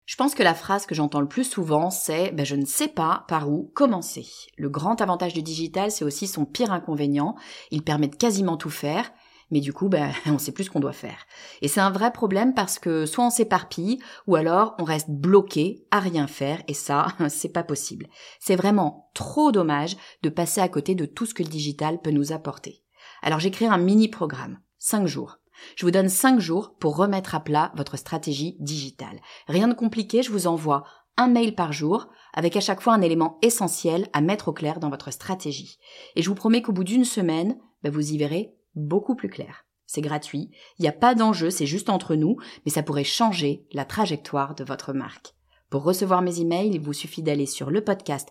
Je pense que la phrase que j'entends le plus souvent, c'est « je ne sais pas par où commencer ». Le grand avantage du digital, c'est aussi son pire inconvénient. Il permet de quasiment tout faire, mais du coup, on ne sait plus ce qu'on doit faire. Et c'est un vrai problème parce que soit on s'éparpille, ou alors on reste bloqué à rien faire, et ça, c'est pas possible. C'est vraiment trop dommage de passer à côté de tout ce que le digital peut nous apporter. Alors j'ai créé un mini-programme, 5 jours. Je vous donne 5 jours pour remettre à plat votre stratégie digitale. Rien de compliqué, je vous envoie un mail par jour avec à chaque fois un élément essentiel à mettre au clair dans votre stratégie. Et je vous promets qu'au bout d'une semaine, vous y verrez beaucoup plus clair. C'est gratuit, il n'y a pas d'enjeu, c'est juste entre nous, mais ça pourrait changer la trajectoire de votre marque. Pour recevoir mes emails, il vous suffit d'aller sur le podcast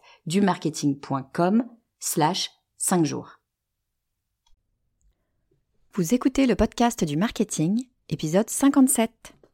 dumarketing.com/5 jours. Vous écoutez le podcast du marketing, épisode 57.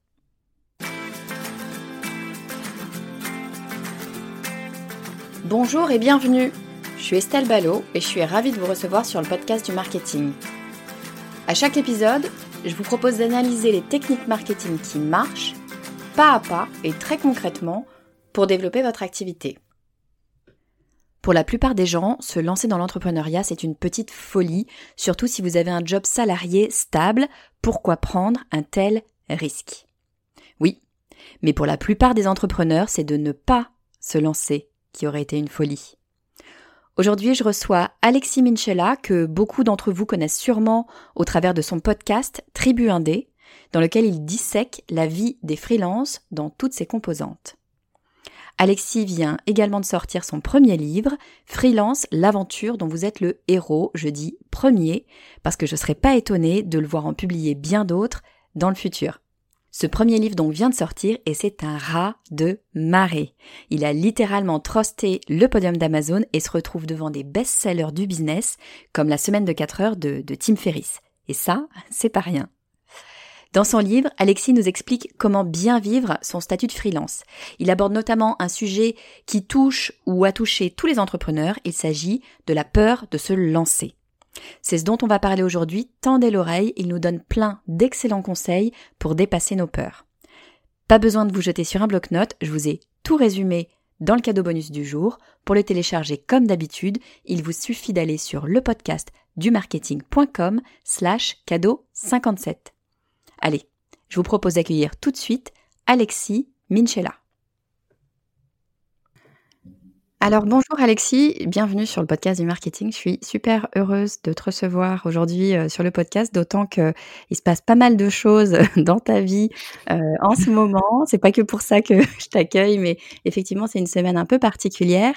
Bonjour et bienvenue. Je suis Estelle Ballot et je suis ravie de vous recevoir sur le podcast du marketing. À chaque épisode, je vous propose d'analyser les techniques marketing qui marchent, pas à pas et très concrètement, pour développer votre activité. Pour la plupart des gens, se lancer dans l'entrepreneuriat, c'est une petite folie, surtout si vous avez un job salarié stable. Pourquoi prendre un tel risque ? Oui, mais pour la plupart des entrepreneurs, c'est de ne pas se lancer qui aurait été une folie. Aujourd'hui, je reçois Alexis Minchella, que beaucoup d'entre vous connaissent sûrement au travers de son podcast Tribu Indé, dans lequel il dissèque la vie des freelances dans toutes ses composantes. Alexis vient également de sortir son premier livre, Freelance, l'aventure dont vous êtes le héros. Je dis premier, parce que je ne serais pas étonnée de le voir en publier bien d'autres dans le futur. Ce premier livre donc vient de sortir et c'est un raz de marée. Il a littéralement trusté le podium d'Amazon et se retrouve devant des best-sellers du business, comme La semaine de 4 heures de Tim Ferriss. Et ça, c'est pas rien. Dans son livre, Alexis nous explique comment bien vivre son statut de freelance. Il aborde notamment un sujet qui touche ou a touché tous les entrepreneurs. Il s'agit de la peur de se lancer. C'est ce dont on va parler aujourd'hui. Tendez l'oreille, il nous donne plein d'excellents conseils pour dépasser nos peurs. Pas besoin de vous jeter sur un bloc-notes, je vous ai tout résumé dans le cadeau bonus du jour. Pour le télécharger comme d'habitude, il vous suffit d'aller sur le podcast dumarketing.com/cadeau 57. Allez, je vous propose d'accueillir tout de suite Alexis Minchella. Alors bonjour Alexis, bienvenue sur le podcast du marketing. Je suis super heureuse de te recevoir aujourd'hui sur le podcast, d'autant qu'il se passe pas mal de choses dans ta vie en ce moment. C'est pas que pour ça que je t'accueille, mais effectivement c'est une semaine un peu particulière.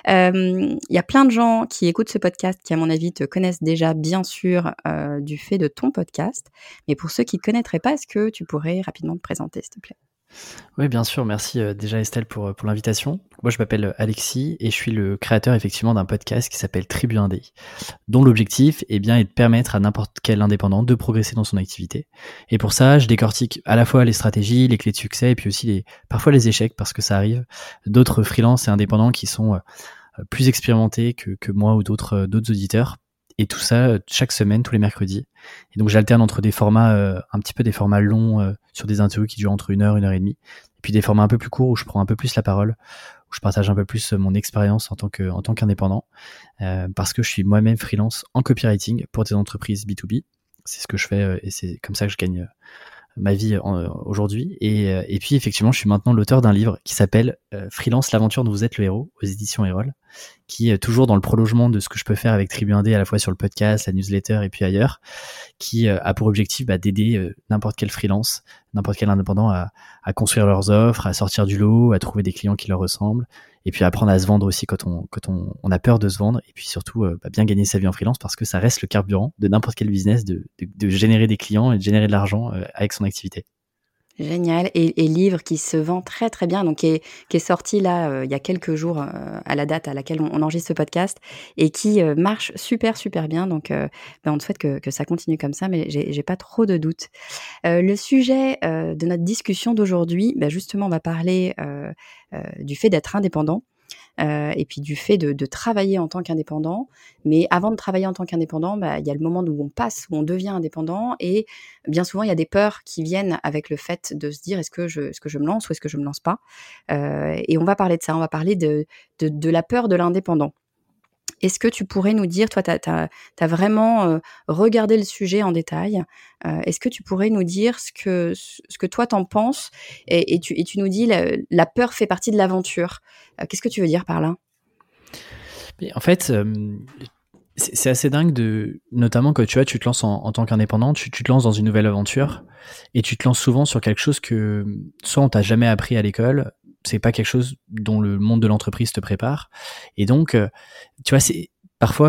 Il y a plein de gens qui écoutent ce podcast qui à mon avis te connaissent déjà bien sûr du fait de ton podcast. Mais pour ceux qui ne te connaîtraient pas, est-ce que tu pourrais rapidement te présenter s'il te plaît ? Oui, bien sûr. Merci déjà Estelle pour l'invitation. Moi, je m'appelle Alexis et je suis le créateur effectivement d'un podcast qui s'appelle Tribu Indé, dont l'objectif est de permettre à n'importe quel indépendant de progresser dans son activité. Et pour ça, je décortique à la fois les stratégies, les clés de succès et puis aussi parfois les échecs parce que ça arrive d'autres freelances et indépendants qui sont plus expérimentés que moi ou d'autres auditeurs. Et tout ça chaque semaine, tous les mercredis. Et donc j'alterne entre des formats, un petit peu des formats longs sur des interviews qui durent entre 1 heure, 1 heure et demie. Et puis des formats un peu plus courts où je prends un peu plus la parole, où je partage un peu plus mon expérience en tant qu'indépendant. Parce que je suis moi-même freelance en copywriting pour des entreprises B2B. C'est ce que je fais et c'est comme ça que je gagne ma vie aujourd'hui. Et puis effectivement, je suis maintenant l'auteur d'un livre qui s'appelle Freelance, l'aventure dont vous êtes le héros aux éditions Erol, qui est toujours dans le prolongement de ce que je peux faire avec Tribu Indé à la fois sur le podcast, la newsletter et puis ailleurs, qui a pour objectif d'aider n'importe quel freelance, n'importe quel indépendant à construire leurs offres, à sortir du lot, à trouver des clients qui leur ressemblent et puis apprendre à se vendre aussi quand on a peur de se vendre et puis surtout bien gagner sa vie en freelance parce que ça reste le carburant de n'importe quel business de générer des clients et de générer de l'argent avec son activité. Génial, et livre qui se vend très très bien, donc qui est sorti là il y a quelques jours à la date à laquelle on enregistre ce podcast et qui marche super super bien, donc on te souhaite que ça continue comme ça, mais j'ai pas trop de doutes. Le sujet de notre discussion d'aujourd'hui, justement on va parler du fait d'être indépendant. et puis du fait de travailler en tant qu'indépendant. Mais avant de travailler en tant qu'indépendant, il y a le moment où on passe, où on devient indépendant, et bien souvent, il y a des peurs qui viennent avec le fait de se dire est-ce que je me lance ou est-ce que je me lance pas. Et on va parler de ça, on va parler de la peur de l'indépendant. Est-ce que tu pourrais nous dire, toi, tu as vraiment regardé le sujet en détail, est-ce que tu pourrais nous dire ce que toi t'en penses, et tu nous dis la peur fait partie de l'aventure. Qu'est-ce que tu veux dire par là? Mais en fait, c'est assez dingue notamment quand tu te lances en tant qu'indépendant, tu te lances dans une nouvelle aventure et tu te lances souvent sur quelque chose que soit on t'a jamais appris à l'école, c'est pas quelque chose dont le monde de l'entreprise te prépare. Et donc, tu vois, parfois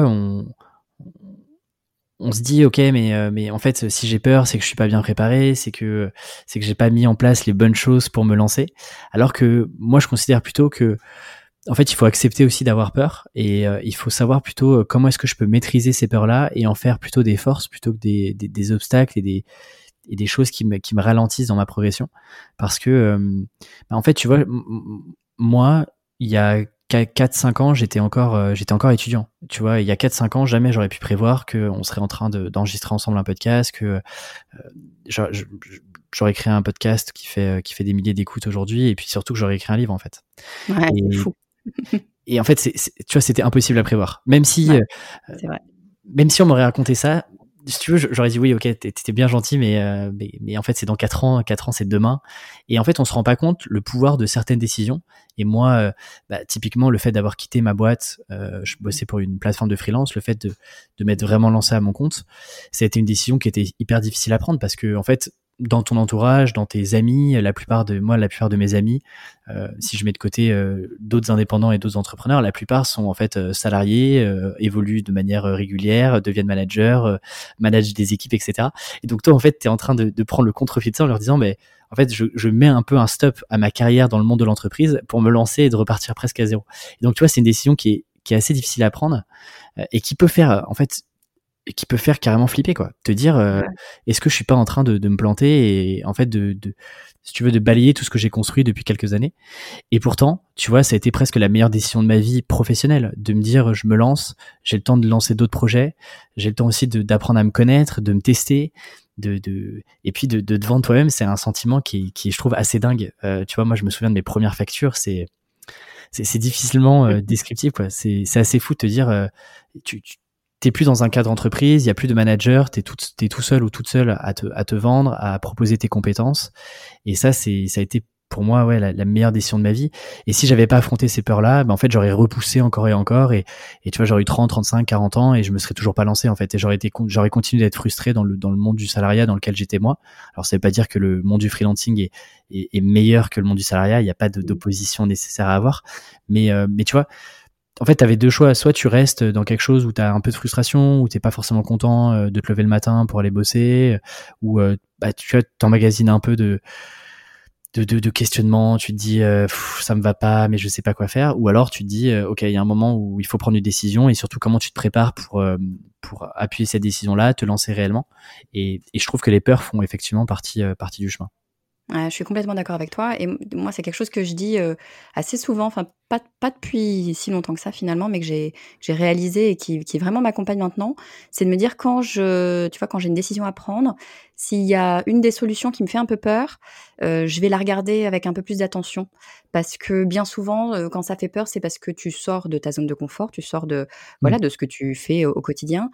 on se dit ok, mais en fait, si j'ai peur, c'est que je suis pas bien préparé, c'est que j'ai pas mis en place les bonnes choses pour me lancer. Alors que moi, je considère plutôt que en fait, il faut accepter aussi d'avoir peur, et il faut savoir plutôt comment est-ce que je peux maîtriser ces peurs-là et en faire plutôt des forces plutôt que des obstacles et des choses qui me ralentissent dans ma progression. Parce que, en fait, tu vois, moi, il y a 4-5 ans, j'étais encore étudiant. Tu vois, il y a 4-5 ans, jamais j'aurais pu prévoir qu'on serait en train d'enregistrer ensemble un podcast, que j'aurais créé un podcast qui fait des milliers d'écoutes aujourd'hui, et puis surtout que j'aurais écrit un livre, en fait. Ouais, c'est fou. Et en fait, tu vois, c'était impossible à prévoir. Même si, c'est vrai. Même si on m'aurait raconté ça, si tu veux, j'aurais dit oui, ok, t'étais bien gentil, mais en fait, c'est dans 4 ans. 4 ans, c'est demain. Et en fait, on se rend pas compte le pouvoir de certaines décisions. Et moi, typiquement, le fait d'avoir quitté ma boîte, je bossais pour une plateforme de freelance, le fait de m'être vraiment lancé à mon compte, ça a été une décision qui était hyper difficile à prendre, parce que, en fait, dans ton entourage, dans tes amis, la plupart de mes amis, si je mets de côté d'autres indépendants et d'autres entrepreneurs, la plupart sont en fait salariés, évoluent de manière régulière, deviennent managers, managent des équipes, etc. Et donc toi, en fait, t'es en train de prendre le contre-pied de ça en leur disant, mais en fait, je mets un peu un stop à ma carrière dans le monde de l'entreprise pour me lancer et de repartir presque à zéro. Et donc tu vois, c'est une décision qui est assez difficile à prendre, et qui peut faire, en fait, qui peut faire carrément flipper, quoi. Te dire, est-ce que je suis pas en train de me planter, et en fait si tu veux, de balayer tout ce que j'ai construit depuis quelques années. Et pourtant, tu vois, ça a été presque la meilleure décision de ma vie professionnelle, de me dire, je me lance, j'ai le temps de lancer d'autres projets, j'ai le temps aussi d'apprendre à me connaître, de me tester, et puis de te vendre toi-même. C'est un sentiment qui je trouve assez dingue. Tu vois, moi, je me souviens de mes premières factures, c'est difficilement descriptible, quoi. C'est assez fou de te dire, t'es plus dans un cadre entreprise, il y a plus de manager, t'es tout seul ou toute seule à te vendre, à proposer tes compétences. Et ça a été pour moi, ouais, la meilleure décision de ma vie. Et si j'avais pas affronté ces peurs-là, en fait, j'aurais repoussé encore et encore, et tu vois, j'aurais eu 30, 35, 40 ans, et je me serais toujours pas lancé, en fait. Et j'aurais continué d'être frustré dans le monde du salariat dans lequel j'étais moi. Alors, ça veut pas dire que le monde du freelancing est meilleur que le monde du salariat. Il y a pas d'opposition nécessaire à avoir. Mais tu vois, en fait, tu avais deux choix. Soit tu restes dans quelque chose où tu as un peu de frustration, où tu n'es pas forcément content de te lever le matin pour aller bosser, ou tu t'emmagasines un peu de questionnement, tu te dis ça me va pas, mais je sais pas quoi faire. Ou alors tu te dis ok, il y a un moment où il faut prendre une décision, et surtout comment tu te prépares pour appuyer cette décision-là, te lancer réellement. Et je trouve que les peurs font effectivement partie du chemin. Ouais, je suis complètement d'accord avec toi, et moi, c'est quelque chose que je dis assez souvent, enfin pas depuis si longtemps que ça finalement, mais que j'ai réalisé et qui vraiment m'accompagne maintenant. C'est de me dire, quand j'ai une décision à prendre, s'il y a une des solutions qui me fait un peu peur, je vais la regarder avec un peu plus d'attention, parce que bien souvent, quand ça fait peur, c'est parce que tu sors de ta zone de confort, tu sors de ce que tu fais au quotidien,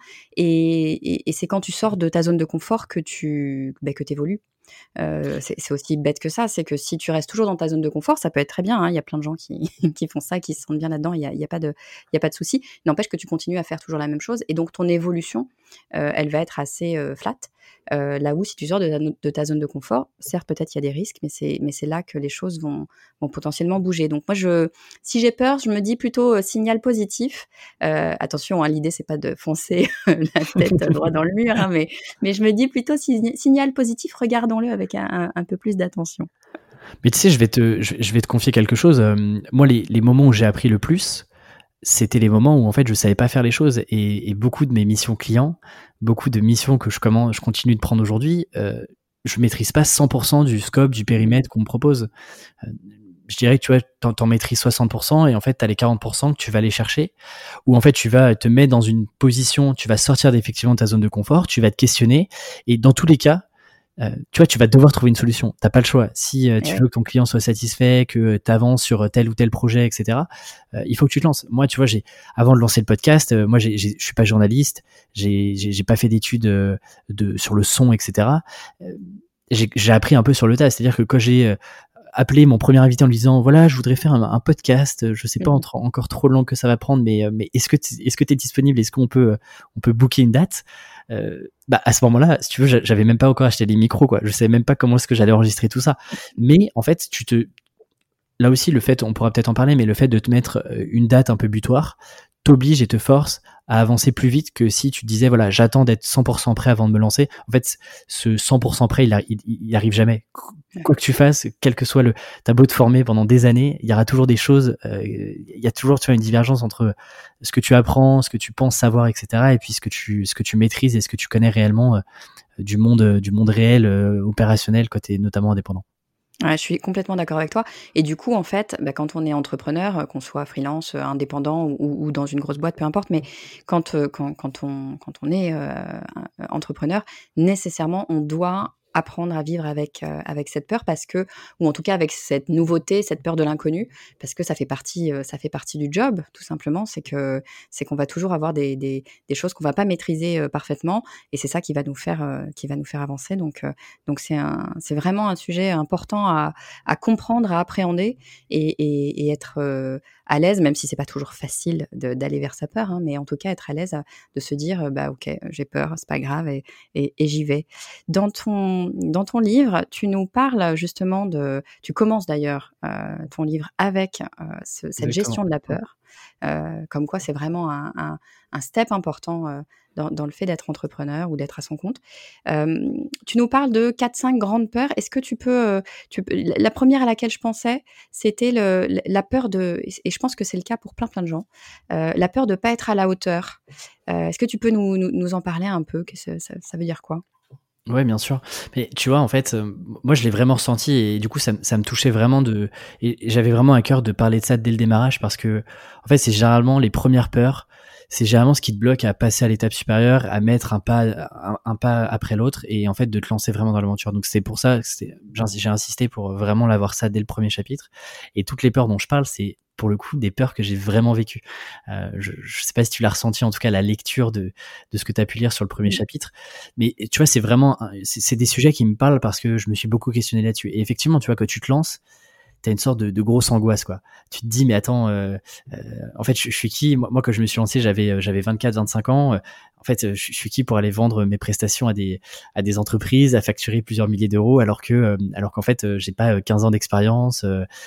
et c'est quand tu sors de ta zone de confort que que t'évolues. C'est aussi bête que ça, c'est que si tu restes toujours dans ta zone de confort, ça peut être très bien, hein. Il y a plein de gens qui qui font ça, qui se sentent bien là-dedans, il y a pas de souci. N'empêche que tu continues à faire toujours la même chose, et donc ton évolution, elle va être assez flat. Là où si tu sors de ta zone de confort, certes, peut-être il y a des risques, mais c'est là que les choses vont potentiellement bouger. Donc moi, si j'ai peur, je me dis plutôt signal positif. Attention, hein, l'idée, c'est pas de foncer la tête droit dans le mur, hein, mais je me dis plutôt signal positif, regardons-le avec un peu plus d'attention. Mais tu sais, je vais te confier quelque chose. Moi, les moments où j'ai appris le plus, c'était les moments où en fait je savais pas faire les choses, et beaucoup de mes missions clients, beaucoup de missions que je continue de prendre aujourd'hui, je maîtrise pas 100% du scope, du périmètre qu'on me propose. je dirais que tu vois, t'en maîtrises 60% et en fait, t'as les 40% que tu vas aller chercher, ou en fait, tu vas te mettre dans une position, tu vas sortir effectivement de ta zone de confort, tu vas te questionner, et dans tous les cas, tu vois, tu vas devoir trouver une solution. T'as pas le choix. Si tu veux que ton client soit satisfait, que tu avances sur tel ou tel projet, etc., il faut que tu te lances. Moi, tu vois, avant de lancer le podcast, moi, je suis pas journaliste, j'ai pas fait d'études sur le son, etc. J'ai appris un peu sur le tas. C'est-à-dire que quand j'ai appelé mon premier invité en lui disant voilà, je voudrais faire un podcast, je sais pas encore trop long que ça va prendre, mais est-ce que t'es disponible, est-ce qu'on peut booker une date, à ce moment-là, si tu veux, j'avais même pas encore acheté les micros, quoi. Je savais même pas comment est-ce que j'allais enregistrer tout ça. Mais en fait, là aussi, le fait, on pourra peut-être en parler, mais le fait de te mettre une date un peu butoir t'oblige et te force à avancer plus vite que si tu te disais voilà, j'attends d'être 100% prêt avant de me lancer. En fait, ce 100% prêt, il arrive jamais. Quoi que tu fasses, quel que soit t'as beau te former pendant des années, il y aura toujours des choses, il y a toujours, tu vois, une divergence entre ce que tu apprends, ce que tu penses savoir, etc., et puis ce que tu maîtrises et ce que tu connais réellement du monde réel, opérationnel, quand t'es notamment indépendant. Ouais, je suis complètement d'accord avec toi. Et du coup, en fait, quand on est entrepreneur, qu'on soit freelance, indépendant ou dans une grosse boîte, peu importe, mais quand on est entrepreneur, nécessairement, on doit apprendre à vivre avec cette peur ou en tout cas avec cette nouveauté, cette peur de l'inconnu, parce que ça fait partie du job, tout simplement. C'est qu'on va toujours avoir des choses qu'on va pas maîtriser parfaitement, et c'est ça qui va nous faire avancer. Donc c'est vraiment un sujet important à comprendre, à appréhender et être à l'aise, même si c'est pas toujours facile d'aller vers sa peur, hein, mais en tout cas être à l'aise de se dire ok, j'ai peur, c'est pas grave, et j'y vais. Dans ton livre, tu nous parles justement tu commences d'ailleurs ton livre avec cette gestion de la peur, comme quoi c'est vraiment un step important dans le fait d'être entrepreneur ou d'être à son compte. Tu nous parles de 4-5 grandes peurs. Est-ce que tu peux, la première à laquelle je pensais, c'était la peur et je pense que c'est le cas pour plein de gens, la peur de ne pas être à la hauteur. Est-ce que tu peux nous en parler un peu? Ça veut dire quoi? Ouais, bien sûr. Mais tu vois, en fait, moi, je l'ai vraiment ressenti, et du coup, ça me touchait vraiment et j'avais vraiment à cœur de parler de ça dès le démarrage, parce que, en fait, c'est généralement les premières peurs, c'est généralement ce qui te bloque à passer à l'étape supérieure, à mettre un pas après l'autre, et en fait, de te lancer vraiment dans l'aventure. Donc, c'est pour ça que j'ai insisté pour vraiment l'avoir ça dès le premier chapitre. Et toutes les peurs dont je parle, c'est pour le coup des peurs que j'ai vraiment vécues. Je sais pas si tu l'as ressenti, en tout cas la lecture de ce que tu as pu lire sur le premier chapitre, mais tu vois, c'est vraiment c'est des sujets qui me parlent parce que je me suis beaucoup questionné là-dessus. Et effectivement, tu vois, quand tu te lances, t'as une sorte de grosse angoisse, quoi. Tu te dis mais attends, en fait je suis qui? Moi quand je me suis lancé, j'avais 24-25 ans. En fait, je suis qui pour aller vendre mes prestations à des entreprises, à facturer plusieurs milliers d'euros, alors qu'en fait j'ai pas 15 ans d'expérience.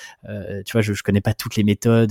Tu vois, je connais pas toutes les méthodes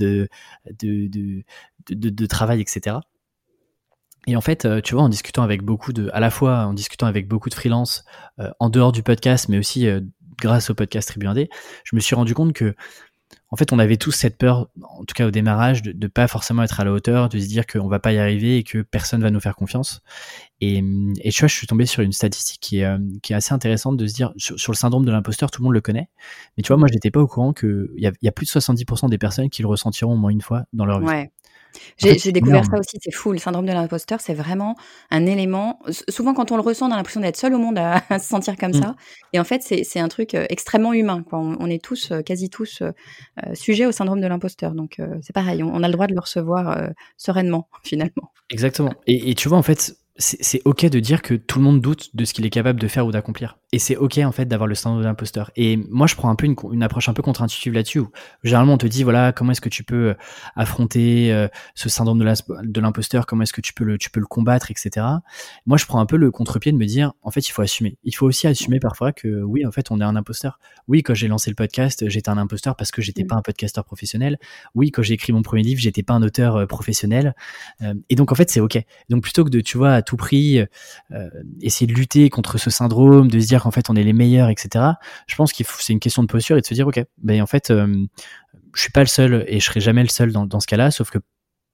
de travail, etc. Et en fait, tu vois, en discutant avec beaucoup de freelance, en dehors du podcast, mais aussi grâce au podcast Tribu Indé, je me suis rendu compte que, en fait, on avait tous cette peur, en tout cas au démarrage, de pas forcément être à la hauteur, de se dire qu'on va pas y arriver et que personne va nous faire confiance. Et tu vois, je suis tombé sur une statistique qui est assez intéressante, de se dire, sur le syndrome de l'imposteur, tout le monde le connaît. Mais tu vois, moi, j'étais pas au courant qu'il y a plus de 70% des personnes qui le ressentiront au moins une fois dans leur vie. Ouais. En fait, J'ai découvert ça aussi, c'est fou. Le syndrome de l'imposteur, c'est vraiment un élément. Souvent, quand on le ressent, on a l'impression d'être seul au monde à se sentir comme ça. Et en fait, c'est un truc extrêmement humain, quoi. On est tous, quasi tous, sujets au syndrome de l'imposteur. Donc, c'est pareil, on a le droit de le recevoir sereinement, finalement. Exactement. Et tu vois, en fait, c'est ok de dire que tout le monde doute de ce qu'il est capable de faire ou d'accomplir. Et c'est ok, en fait, d'avoir le syndrome de l'imposteur. Et moi, je prends un peu une approche un peu contre-intuitive là-dessus, où généralement on te dit, voilà, comment est-ce que tu peux affronter ce syndrome de l'imposteur, comment est-ce que tu peux le combattre, etc. Moi, je prends un peu le contre-pied de me dire, en fait, il faut assumer. Il faut aussi assumer parfois que oui, en fait, on est un imposteur. Oui, quand j'ai lancé le podcast, j'étais un imposteur parce que j'étais pas un podcasteur professionnel. Oui, quand j'ai écrit mon premier livre, j'étais pas un auteur professionnel. Et donc, en fait, c'est ok. Donc, plutôt que de, tu vois, à tout prix essayer de lutter contre ce syndrome, de se dire qu'en fait on est les meilleurs, etc. Je pense c'est une question de posture et de se dire ok, ben en fait je suis pas le seul et je serai jamais le seul dans ce cas-là, sauf que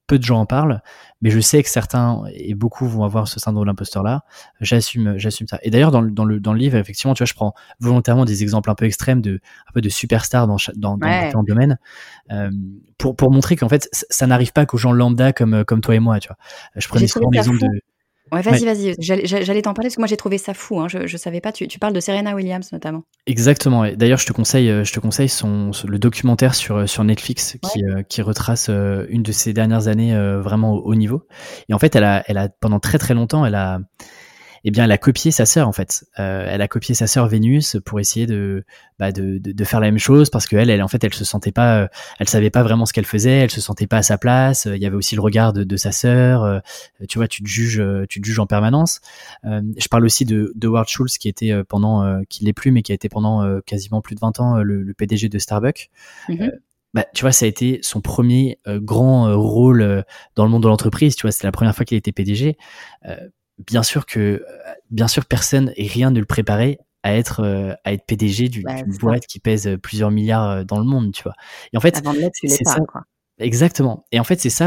peu de gens en parlent, mais je sais que certains et beaucoup vont avoir ce syndrome de l'imposteur-là. J'assume ça. Et d'ailleurs, dans le livre, effectivement, tu vois, je prends volontairement des exemples un peu extrêmes un peu de superstars dans différents domaines, pour montrer qu'en fait, ça n'arrive pas qu'aux gens lambda comme toi et moi, tu vois. Je prenais souvent l'exemple de... Ouais, vas-y. J'allais t'en parler parce que moi j'ai trouvé ça fou. Hein. Je savais pas. Tu parles de Serena Williams notamment. Exactement. Et d'ailleurs, je te conseille le documentaire sur Netflix qui retrace une de ses dernières années vraiment au haut niveau. Et en fait, elle a pendant très très longtemps, elle a copié sa sœur en fait. Elle a copié sa sœur Vénus pour essayer de faire la même chose parce que elle en fait elle se sentait pas, elle savait pas vraiment ce qu'elle faisait, elle se sentait pas à sa place. Il y avait aussi le regard de sa sœur. Tu vois, tu te juges en permanence. Je parle aussi de Howard Schultz qui était qui l'est plus mais qui a été pendant quasiment plus de 20 ans le PDG de Starbucks. Tu vois, ça a été son premier grand rôle dans le monde de l'entreprise. Tu vois, c'était la première fois qu'il était PDG. Bien sûr, personne et rien ne le préparait à être PDG d'une boîte qui pèse plusieurs milliards dans le monde, tu vois. Et en fait, avant de l'être, tu l'es pas, quoi. Exactement. Et en fait, c'est ça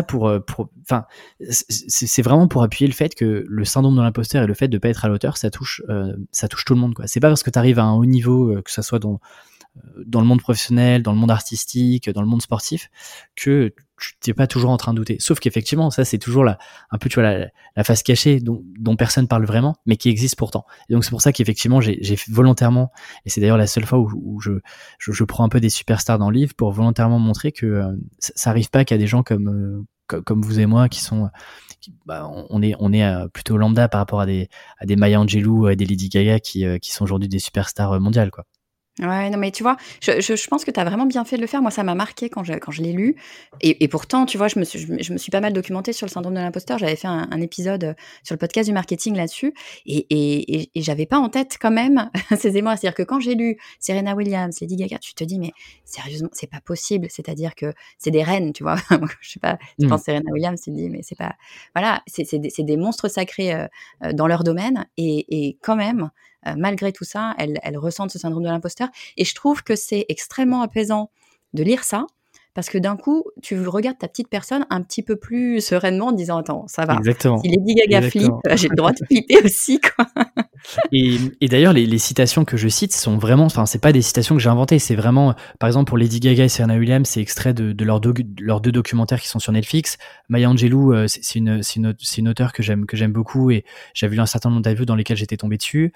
c'est vraiment pour appuyer le fait que le syndrome de l'imposteur et le fait de pas être à la hauteur, ça touche tout le monde, quoi. C'est pas parce que tu arrives à un haut niveau, que ça soit dans le monde professionnel, dans le monde artistique, dans le monde sportif, que tu n'es pas toujours en train de douter. Sauf qu'effectivement, ça, c'est toujours un peu, tu vois, la face cachée dont personne parle vraiment, mais qui existe pourtant. Et donc, c'est pour ça qu'effectivement, j'ai volontairement, et c'est d'ailleurs la seule fois où je prends un peu des superstars dans le livre pour volontairement montrer que ça arrive pas qu'à des gens comme vous et moi qui sont... on est plutôt lambda par rapport à des Maya Angelou, des Lady Gaga qui sont aujourd'hui des superstars mondiales, quoi. Ouais, non, mais tu vois, je pense que tu as vraiment bien fait de le faire. Moi, ça m'a marqué quand je l'ai lu. Et pourtant, tu vois, je me suis pas mal documentée sur le syndrome de l'imposteur. J'avais fait un épisode sur le podcast du marketing là-dessus. Et j'avais pas en tête quand même ces éléments. C'est-à-dire que quand j'ai lu Serena Williams, Lady Gaga, tu te dis, mais sérieusement, c'est pas possible. C'est-à-dire que c'est des reines, tu vois. Je sais pas, tu penses Serena Williams, tu te dis, mais c'est pas... Voilà, c'est des monstres sacrés dans leur domaine. Et quand même... malgré tout ça, elle ressentent ce syndrome de l'imposteur. Et je trouve que c'est extrêmement apaisant de lire ça, parce que d'un coup, tu regardes ta petite personne un petit peu plus sereinement en disant « Attends, ça va, Exactement. Si Lady Gaga flippe, j'ai le droit de flipper aussi, quoi. » Et d'ailleurs, les citations que je cite sont vraiment, enfin, c'est pas des citations que j'ai inventées, c'est vraiment, par exemple, pour Lady Gaga et Serena Williams, c'est extrait de leurs deux documentaires qui sont sur Netflix. Maya Angelou, c'est une auteure que j'aime beaucoup et j'ai vu un certain nombre d'interviews dans lesquelles j'étais tombé dessus.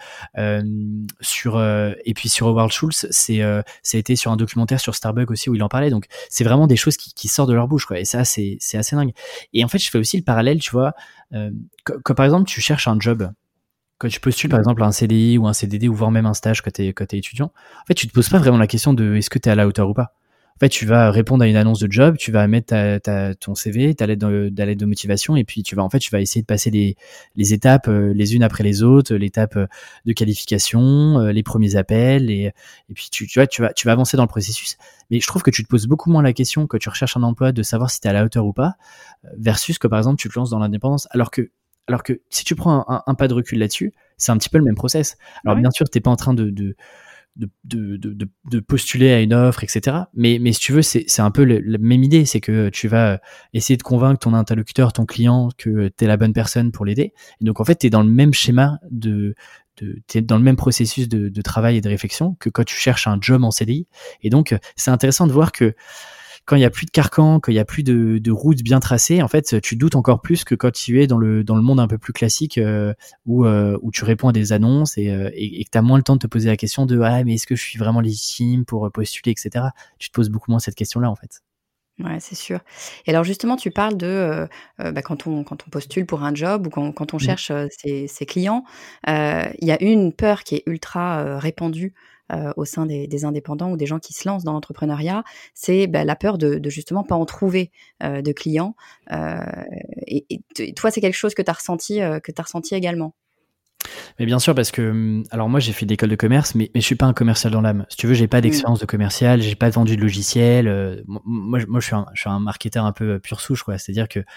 Et puis sur Howard Schultz, ça a été sur un documentaire sur Starbucks aussi où il en parlait. Donc, c'est vraiment des choses qui sortent de leur bouche, quoi. Et ça, c'est assez dingue. Et en fait, je fais aussi le parallèle, tu vois, quand par exemple, tu cherches un job. Quand tu postules par exemple à un CDI ou un CDD ou voire même un stage quand t'es étudiant, en fait tu te poses pas vraiment la question de est-ce que t'es à la hauteur ou pas. En fait tu vas répondre à une annonce de job, tu vas mettre ton CV, ta lettre de motivation et puis tu vas essayer de passer les étapes les unes après les autres, l'étape de qualification, les premiers appels et puis tu vas avancer dans le processus. Mais je trouve que tu te poses beaucoup moins la question quand tu recherches un emploi de savoir si t'es à la hauteur ou pas versus que par exemple tu te lances dans l'indépendance alors que si tu prends un pas de recul là-dessus, c'est un petit peu le même process. Alors bien sûr, t'es pas en train de postuler à une offre, etc. Mais si tu veux, c'est un peu la même idée, c'est que tu vas essayer de convaincre ton interlocuteur, ton client, que t'es la bonne personne pour l'aider. Et donc en fait, t'es dans le même schéma t'es dans le même processus de travail et de réflexion que quand tu cherches un job en CDI. Et donc c'est intéressant de voir que quand il y a plus de carcan, quand il y a plus de routes bien tracées, en fait, tu doutes encore plus que quand tu es dans le monde un peu plus classique où tu réponds à des annonces et que tu as moins le temps de te poser la question de mais est-ce que je suis vraiment légitime pour postuler, etc. Tu te poses beaucoup moins cette question-là, en fait. Ouais, c'est sûr. Et alors justement, tu parles de quand on postule pour un job ou quand on cherche ses clients, il y a une peur qui est ultra répandue au sein des indépendants ou des gens qui se lancent dans l'entrepreneuriat, c'est la peur de justement pas en trouver de clients. Et toi, c'est quelque chose que tu as ressenti également. Mais bien sûr, parce que alors moi j'ai fait de l'école de commerce, mais je suis pas un commercial dans l'âme. Si tu veux, j'ai pas d'expérience de commercial, j'ai pas vendu de logiciel. Moi je suis un marketeur un peu pure souche, quoi. C'est-à-dire que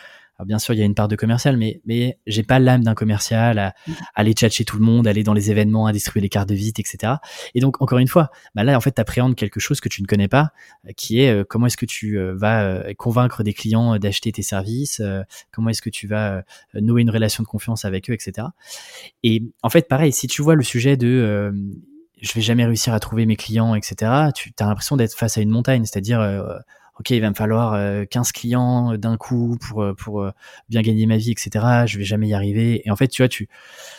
Alors bien sûr, il y a une part de commercial, mais j'ai pas l'âme d'un commercial à aller tchatcher tout le monde, aller dans les événements, à distribuer les cartes de visite, etc. Et donc, encore une fois, là, en fait, t'appréhendes quelque chose que tu ne connais pas, qui est comment est-ce que tu vas convaincre des clients d'acheter tes services, comment est-ce que tu vas nouer une relation de confiance avec eux, etc. Et en fait, pareil, si tu vois le sujet de je vais jamais réussir à trouver mes clients, etc., tu as l'impression d'être face à une montagne, c'est-à-dire ok, il va me falloir 15 clients d'un coup pour bien gagner ma vie, etc. Je vais jamais y arriver. Et en fait, tu vois, tu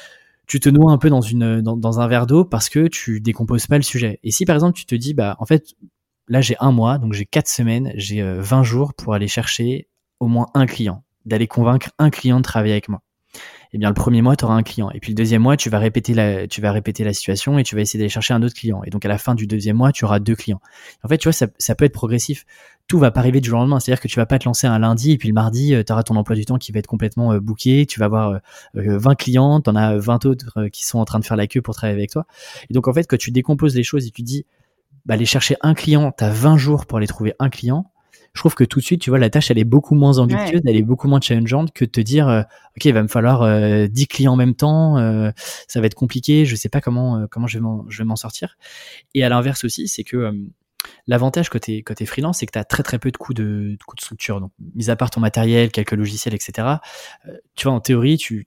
te noies un peu dans un verre d'eau parce que tu décomposes pas le sujet. Et si par exemple tu te dis, en fait, là j'ai un mois, donc j'ai 4 semaines, j'ai 20 jours pour aller chercher au moins un client, d'aller convaincre un client de travailler avec moi. Eh bien, le premier mois, tu auras un client. Et puis le deuxième mois, tu vas répéter la situation et tu vas essayer d'aller chercher un autre client. Et donc, à la fin du deuxième mois, tu auras 2 clients. En fait, tu vois, ça peut être progressif. Tout va pas arriver du jour au lendemain. C'est-à-dire que tu vas pas te lancer un lundi et puis le mardi, tu auras ton emploi du temps qui va être complètement booké. Tu vas avoir 20 clients, tu en as 20 autres qui sont en train de faire la queue pour travailler avec toi. Et donc, en fait, quand tu décomposes les choses et tu dis, aller chercher un client, tu as 20 jours pour aller trouver un client. Je trouve que tout de suite, tu vois, la tâche, elle est beaucoup moins ambitieuse, elle est beaucoup moins challengeante que de te dire, ok, il va me falloir 10 clients en même temps, ça va être compliqué, je sais pas comment je vais m'en sortir. Et à l'inverse aussi, c'est que l'avantage côté freelance, c'est que tu as très très peu de coûts de structure. Donc, mis à part ton matériel, quelques logiciels, etc., tu vois, en théorie, tu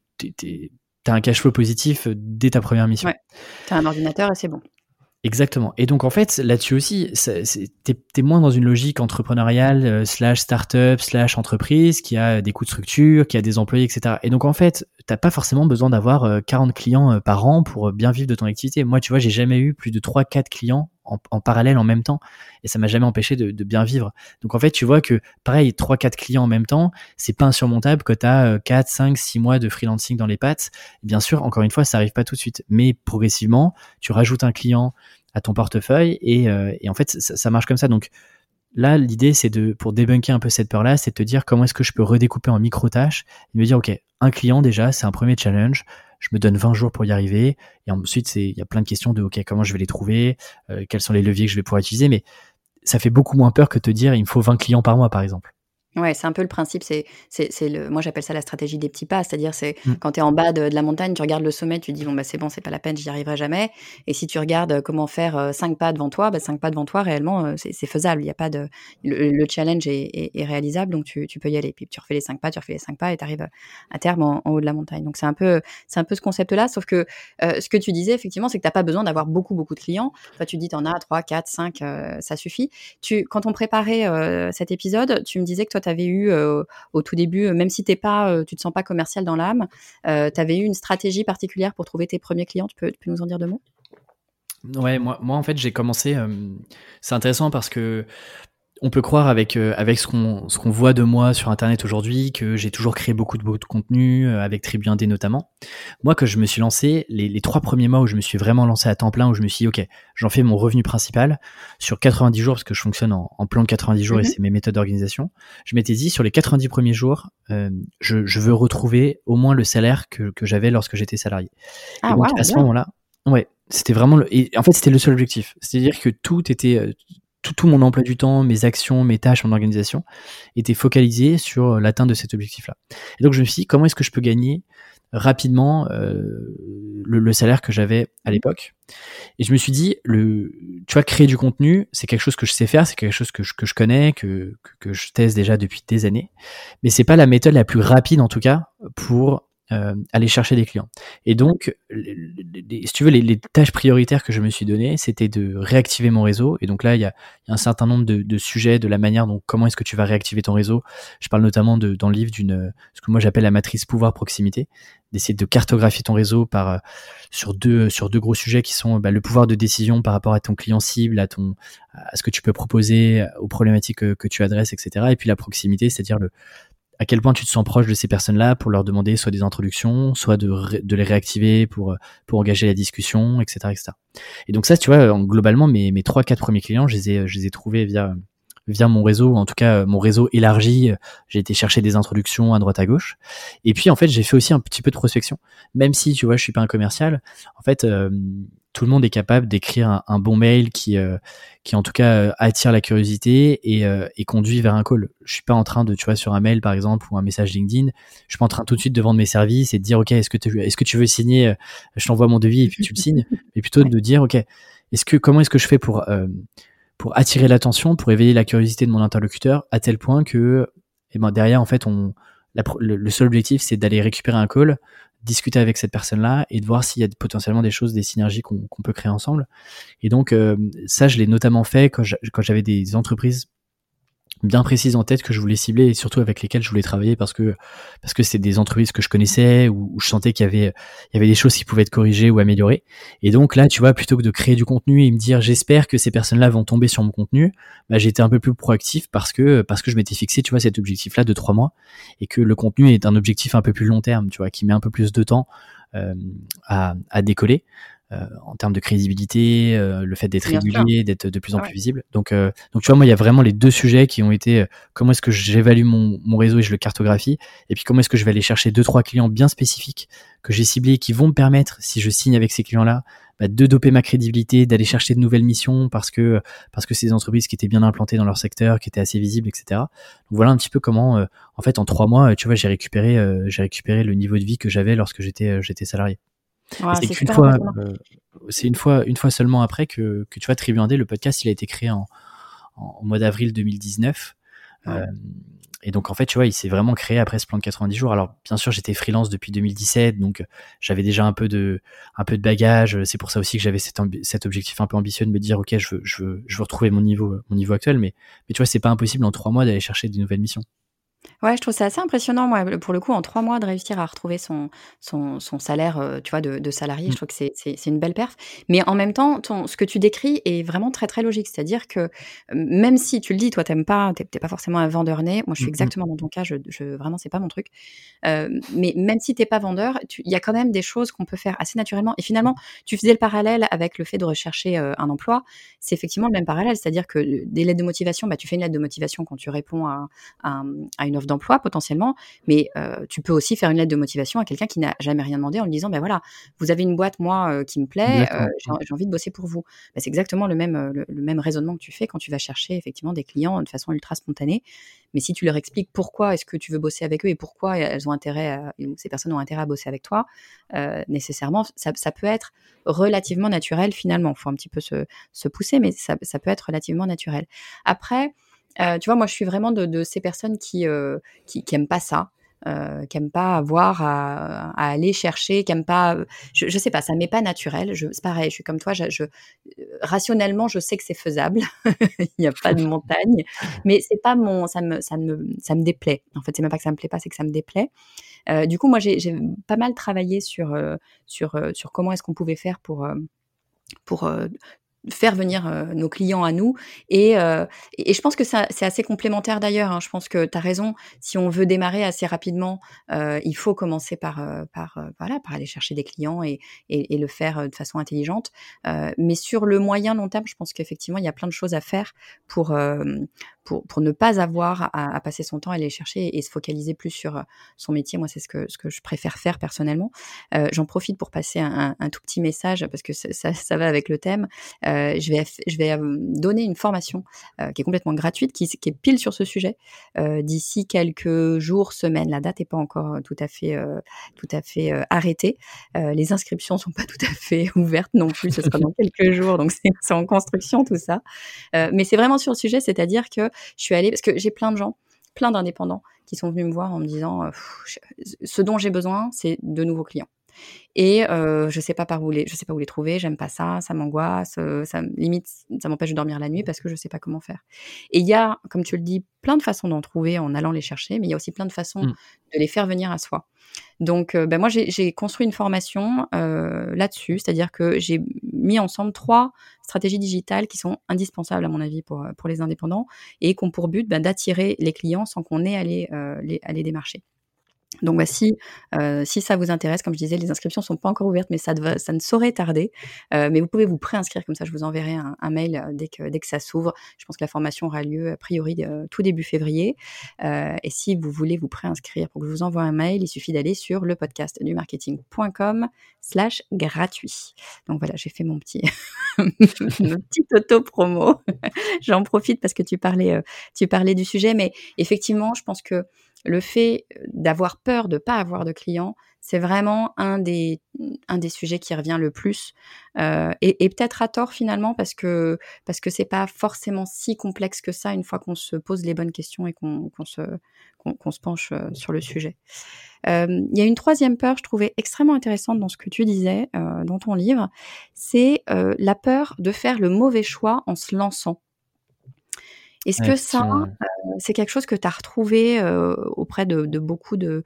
as un cash flow positif dès ta première mission. Ouais, tu as un ordinateur et c'est bon. Exactement. Et donc, en fait, là-dessus aussi, t'es moins dans une logique entrepreneuriale, slash startup, slash entreprise, qui a des coûts de structure, qui a des employés, etc. Et donc, en fait, t'as pas forcément besoin d'avoir 40 clients par an pour bien vivre de ton activité. Moi, tu vois, j'ai jamais eu plus de 3-4 clients en parallèle en même temps. Et ça m'a jamais empêché de bien vivre. Donc, en fait, tu vois que, pareil, 3-4 clients en même temps, c'est pas insurmontable quand t'as 4, 5, 6 mois de freelancing dans les pattes. Bien sûr, encore une fois, ça arrive pas tout de suite. Mais progressivement, tu rajoutes un client à ton portefeuille et en fait, ça marche comme ça. Donc, là, l'idée, c'est pour débunker un peu cette peur-là, c'est de te dire comment est-ce que je peux redécouper en micro-tâches et me dire, ok, un client déjà, c'est un premier challenge, je me donne 20 jours pour y arriver, et ensuite, il y a plein de questions de, ok, comment je vais les trouver, quels sont les leviers que je vais pouvoir utiliser, mais ça fait beaucoup moins peur que de te dire, il me faut 20 clients par mois, par exemple. Ouais, c'est un peu le principe, moi j'appelle ça la stratégie des petits pas, c'est-à-dire quand tu es en bas de la montagne, tu regardes le sommet, tu dis bon c'est bon, c'est pas la peine, j'y arriverai jamais. Et si tu regardes comment faire 5 pas devant toi, 5 pas devant toi réellement c'est faisable, il y a pas de le challenge est réalisable, donc tu peux y aller. Puis tu refais les 5 pas, et tu arrives à terme en haut de la montagne. Donc c'est un peu ce concept-là, sauf que ce que tu disais effectivement, c'est que tu n'as pas besoin d'avoir beaucoup de clients. Toi tu dis tu en as 3, 4, 5, ça suffit. Quand on préparait cet épisode, tu me disais que toi tu avais eu au tout début, même si tu te sens pas commercial dans l'âme, tu avais eu une stratégie particulière pour trouver tes premiers clients. Tu peux nous en dire 2 mots? Ouais, moi en fait, j'ai commencé. C'est intéressant parce que on peut croire avec ce qu'on voit de moi sur Internet aujourd'hui que j'ai toujours créé beaucoup de contenu, avec Tribu Indé notamment. Moi, que je me suis lancé, les 3 premiers mois où je me suis vraiment lancé à temps plein, où je me suis dit, ok, j'en fais mon revenu principal sur 90 jours, parce que je fonctionne en plan de 90 jours et c'est mes méthodes d'organisation. Je m'étais dit, sur les 90 premiers jours, je veux retrouver au moins le salaire que j'avais lorsque j'étais salarié. Et donc, à ce moment-là, ouais, c'était vraiment et en fait, c'était le seul objectif. C'est-à-dire que tout était, tout mon emploi du temps, mes actions, mes tâches, mon organisation était focalisé sur l'atteinte de cet objectif-là. Et donc, je me suis dit, comment est-ce que je peux gagner rapidement le salaire que j'avais à l'époque? Et je me suis dit, tu vois, créer du contenu, c'est quelque chose que je sais faire, c'est quelque chose que je connais, que je teste déjà depuis des années, mais c'est pas la méthode la plus rapide, en tout cas, pour aller chercher des clients. Et donc, si tu veux, les tâches prioritaires que je me suis données, c'était de réactiver mon réseau. Et donc là, il y a un certain nombre de sujets, de la manière dont comment est-ce que tu vas réactiver ton réseau. Je parle notamment dans le livre ce que moi j'appelle la matrice pouvoir proximité, d'essayer de cartographier ton réseau sur deux gros sujets qui sont le pouvoir de décision par rapport à ton client cible, à ce que tu peux proposer, aux problématiques que tu adresses, etc. Et puis la proximité, c'est-à-dire à quel point tu te sens proche de ces personnes-là pour leur demander soit des introductions, soit de les réactiver pour engager la discussion, etc., etc. Et donc ça, tu vois, globalement, mes 3-4 premiers clients, je les ai trouvés via mon réseau, en tout cas mon réseau élargi. J'ai été chercher des introductions à droite à gauche. Et puis en fait, j'ai fait aussi un petit peu de prospection, même si tu vois, je suis pas un commercial. En fait, tout le monde est capable d'écrire un bon mail qui en tout cas attire la curiosité et conduit vers un call. Je suis pas en train de, tu vois, sur un mail par exemple ou un message LinkedIn, je suis pas en train tout de suite de vendre mes services et de dire ok, est-ce que tu veux signer, je t'envoie mon devis et puis tu le signes, mais plutôt de dire ok, comment est-ce que je fais pour attirer l'attention, pour éveiller la curiosité de mon interlocuteur à tel point que derrière en fait le seul objectif c'est d'aller récupérer un call, discuter avec cette personne-là et de voir s'il y a potentiellement des choses, des synergies qu'on peut créer ensemble. Et donc ça, je l'ai notamment fait quand j'avais des entreprises bien précises en tête que je voulais cibler et surtout avec lesquelles je voulais travailler parce que c'est des entreprises que je connaissais où je sentais qu'il y avait des choses qui pouvaient être corrigées ou améliorées. Et donc là, tu vois, plutôt que de créer du contenu et me dire j'espère que ces personnes-là vont tomber sur mon contenu, j'ai été un peu plus proactif parce que je m'étais fixé, tu vois, cet objectif-là de 3 mois et que le contenu est un objectif un peu plus long terme, tu vois, qui met un peu plus de temps à décoller. En termes de crédibilité, le fait d'être régulier, d'être de plus en plus visible. Donc tu vois, moi, il y a vraiment les deux sujets qui ont été comment est-ce que j'évalue mon réseau et je le cartographie, et puis comment est-ce que je vais aller chercher 2-3 clients bien spécifiques que j'ai ciblés, qui vont me permettre, si je signe avec ces clients-là, de doper ma crédibilité, d'aller chercher de nouvelles missions parce que c'est des entreprises qui étaient bien implantées dans leur secteur, qui étaient assez visibles, etc. Donc voilà un petit peu comment, en fait, en 3 mois, tu vois, j'ai récupéré le niveau de vie que j'avais lorsque j'étais salarié. Ouais, c'est qu'une fois, c'est une fois seulement après que tu vois, Tribu Indé, le podcast, il a été créé en mois d'avril 2019. Ouais. Et donc en fait, tu vois, il s'est vraiment créé après ce plan de 90 jours. Alors bien sûr, j'étais freelance depuis 2017, donc j'avais déjà un peu de bagage. C'est pour ça aussi que j'avais cet objectif un peu ambitieux de me dire ok, je veux retrouver mon niveau actuel, mais tu vois, c'est pas impossible en 3 mois d'aller chercher des nouvelles missions. Ouais, je trouve ça assez impressionnant, moi, pour le coup, en 3 mois, de réussir à retrouver son salaire, tu vois, de salarié. Je trouve que c'est une belle perf. Mais en même temps, ce que tu décris est vraiment très, très logique. C'est-à-dire que, même si tu le dis, toi, t'es pas forcément un vendeur né. Moi, je suis exactement dans ton cas, vraiment, c'est pas mon truc. Mais même si t'es pas vendeur, il y a quand même des choses qu'on peut faire assez naturellement. Et finalement, tu faisais le parallèle avec le fait de rechercher un emploi. C'est effectivement le même parallèle. C'est-à-dire que des lettres de motivation, tu fais une lettre de motivation quand tu réponds à une offre d'emploi potentiellement, mais tu peux aussi faire une lettre de motivation à quelqu'un qui n'a jamais rien demandé en lui disant voilà, vous avez une boîte, moi, qui me plaît, j'ai envie de bosser pour vous. C'est exactement le même raisonnement que tu fais quand tu vas chercher effectivement des clients de façon ultra spontanée. Mais si tu leur expliques pourquoi est-ce que tu veux bosser avec eux et pourquoi ces personnes ont intérêt à bosser avec toi, nécessairement, ça peut être relativement naturel finalement. Il faut un petit peu se pousser, mais ça peut être relativement naturel. Après, tu vois, moi, je suis vraiment de ces personnes qui aiment pas ça, qui aiment pas avoir à aller chercher, qui aiment pas. Je sais pas, ça m'est pas naturel. C'est pareil, je suis comme toi. Rationnellement, je sais que c'est faisable. Il n'y a pas de montagne, mais c'est pas ça me déplaît. En fait, c'est même pas que ça me plaît pas, c'est que ça me déplaît. Du coup, moi, j'ai pas mal travaillé sur comment est-ce qu'on pouvait faire pour faire venir nos clients à nous et je pense que ça c'est assez complémentaire d'ailleurs, hein. Je pense que tu as raison, si on veut démarrer assez rapidement, il faut commencer par aller chercher des clients et le faire de façon intelligente. Mais sur le moyen long terme, je pense qu'effectivement, il y a plein de choses à faire pour ne pas avoir à passer son temps à aller les chercher et se focaliser plus sur son métier. Moi, c'est ce que je préfère faire personnellement. J'en profite pour passer un tout petit message parce que ça va avec le thème. Je vais donner une formation qui est complètement gratuite, qui est pile sur ce sujet, d'ici quelques jours, semaines. La date n'est pas encore tout à fait arrêtée. Les inscriptions sont pas tout à fait ouvertes non plus. Ce sera dans quelques jours, donc c'est en construction tout ça. Mais c'est vraiment sur le sujet, c'est-à-dire que je suis allée parce que j'ai plein d'indépendants qui sont venus me voir en me disant ce dont j'ai besoin, c'est de nouveaux clients. Et je sais pas où les trouver, j'aime pas ça m'angoisse, limite ça m'empêche de dormir la nuit parce que je sais pas comment faire. Et il y a, comme tu le dis, plein de façons d'en trouver en allant les chercher, mais il y a aussi plein de façons de les faire venir à soi. Donc moi j'ai construit une formation là-dessus, c'est-à-dire que j'ai mis ensemble 3 stratégies digitales qui sont indispensables à mon avis pour les indépendants et qui ont pour but d'attirer les clients sans qu'on ait à les démarcher. Donc si ça vous intéresse, comme je disais, les inscriptions sont pas encore ouvertes, mais ça ne saurait tarder. Mais vous pouvez vous préinscrire, comme ça je vous enverrai un mail dès que ça s'ouvre. Je pense que la formation aura lieu a priori tout début février. Et si vous voulez vous préinscrire pour que je vous envoie un mail, il suffit d'aller sur lepodcastdumarketing.com/gratuit. Donc voilà, j'ai fait mon petit auto-promo. J'en profite parce que tu parlais du sujet, mais effectivement, je pense que le fait d'avoir peur de ne pas avoir de clients, c'est vraiment un des sujets qui revient le plus. Et peut-être à tort finalement, parce que c'est pas forcément si complexe que ça une fois qu'on se pose les bonnes questions et qu'on se penche sur le sujet. Il y a une troisième peur, je trouvais extrêmement intéressante dans ce que tu disais dans ton livre, c'est la peur de faire le mauvais choix en se lançant. Est-ce que ça, c'est quelque chose que tu as retrouvé auprès de beaucoup de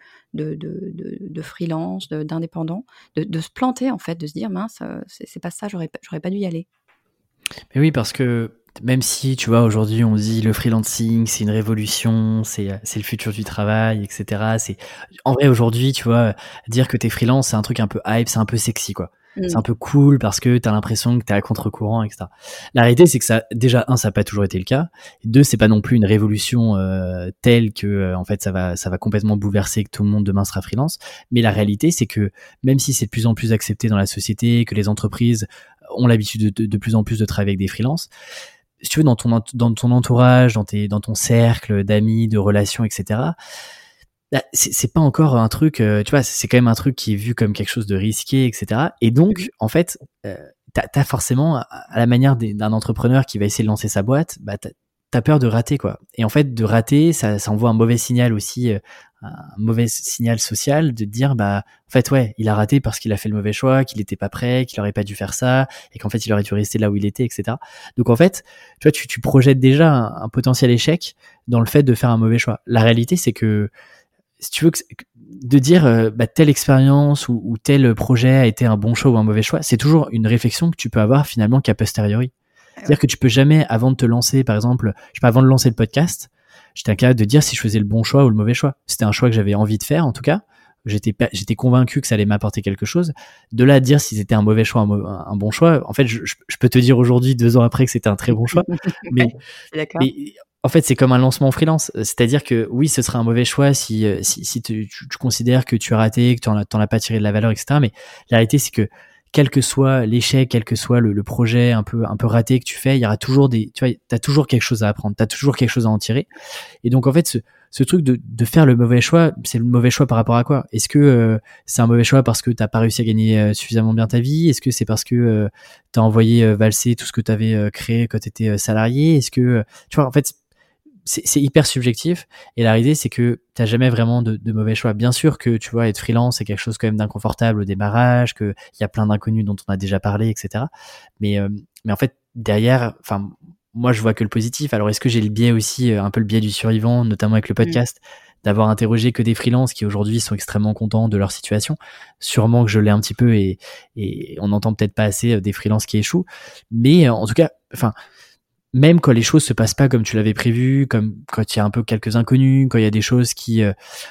freelance, d'indépendants, de se planter en fait, de se dire mince, c'est pas ça, j'aurais pas dû y aller. Mais oui, parce que même si, tu vois, aujourd'hui on dit le freelancing, c'est une révolution, c'est le futur du travail, etc. En vrai, aujourd'hui, tu vois, dire que t'es freelance, c'est un truc un peu hype, c'est un peu sexy, quoi. C'est un peu cool parce que t'as l'impression que t'es à contre-courant, etc. La réalité, c'est que ça, déjà, ça n'a pas toujours été le cas. Et deux, c'est pas non plus une révolution telle que, en fait, ça va complètement bouleverser, que tout le monde demain sera freelance. Mais la réalité, c'est que même si c'est de plus en plus accepté dans la société, que les entreprises ont l'habitude de plus en plus de travailler avec des freelances, si tu veux, dans ton entourage, dans ton cercle d'amis, de relations, etc., c'est pas encore un truc, tu vois, c'est quand même un truc qui est vu comme quelque chose de risqué, etc. Et donc, en fait, t'as forcément, à la manière d'un entrepreneur qui va essayer de lancer sa boîte, t'as peur de rater, quoi. Et en fait, de rater, ça envoie un mauvais signal aussi, un mauvais signal social de dire, en fait, ouais, il a raté parce qu'il a fait le mauvais choix, qu'il était pas prêt, qu'il aurait pas dû faire ça, et qu'en fait, il aurait dû rester là où il était, etc. Donc, en fait, tu vois, tu projettes déjà un potentiel échec dans le fait de faire un mauvais choix. La réalité, c'est que, si tu veux, de dire telle expérience ou tel projet a été un bon choix ou un mauvais choix, c'est toujours une réflexion que tu peux avoir finalement qu'a posteriori. C'est-à-dire que tu peux jamais, avant de te lancer, par exemple, avant de lancer le podcast, j'étais incapable de dire si je faisais le bon choix ou le mauvais choix. C'était un choix que j'avais envie de faire, en tout cas. J'étais convaincu que ça allait m'apporter quelque chose. De là à dire si c'était un mauvais choix, un bon choix, en fait, je peux te dire aujourd'hui, 2 ans après, que c'était un très bon choix. Mais en fait, c'est comme un lancement en freelance. C'est-à-dire que oui, ce serait un mauvais choix si tu considères que tu as raté, que t'en as pas tiré de la valeur, etc. Mais la réalité, c'est que quel que soit l'échec, quel que soit le projet un peu raté que tu fais, il y aura toujours t'as toujours quelque chose à apprendre, t'as toujours quelque chose à en tirer. Et donc, en fait, ce truc de faire le mauvais choix, c'est le mauvais choix par rapport à quoi? Est-ce que c'est un mauvais choix parce que t'as pas réussi à gagner suffisamment bien ta vie? Est-ce que c'est parce que t'as envoyé valser tout ce que t'avais créé quand t'étais salarié? Est-ce que, tu vois, en fait, c'est hyper subjectif, et la réalité, c'est que t'as jamais vraiment de mauvais choix. Bien sûr que, tu vois, être freelance, c'est quelque chose quand même d'inconfortable au démarrage, qu'il y a plein d'inconnus dont on a déjà parlé, etc. Mais en fait, derrière, moi, je vois que le positif. Alors, est-ce que j'ai le biais aussi, un peu le biais du survivant, notamment avec le podcast, d'avoir interrogé que des freelances qui aujourd'hui sont extrêmement contents de leur situation? Sûrement que je l'ai un petit peu, et on n'entend peut-être pas assez des freelances qui échouent. Mais en tout cas, même quand les choses se passent pas comme tu l'avais prévu, comme quand il y a un peu quelques inconnus, quand il y a des choses qui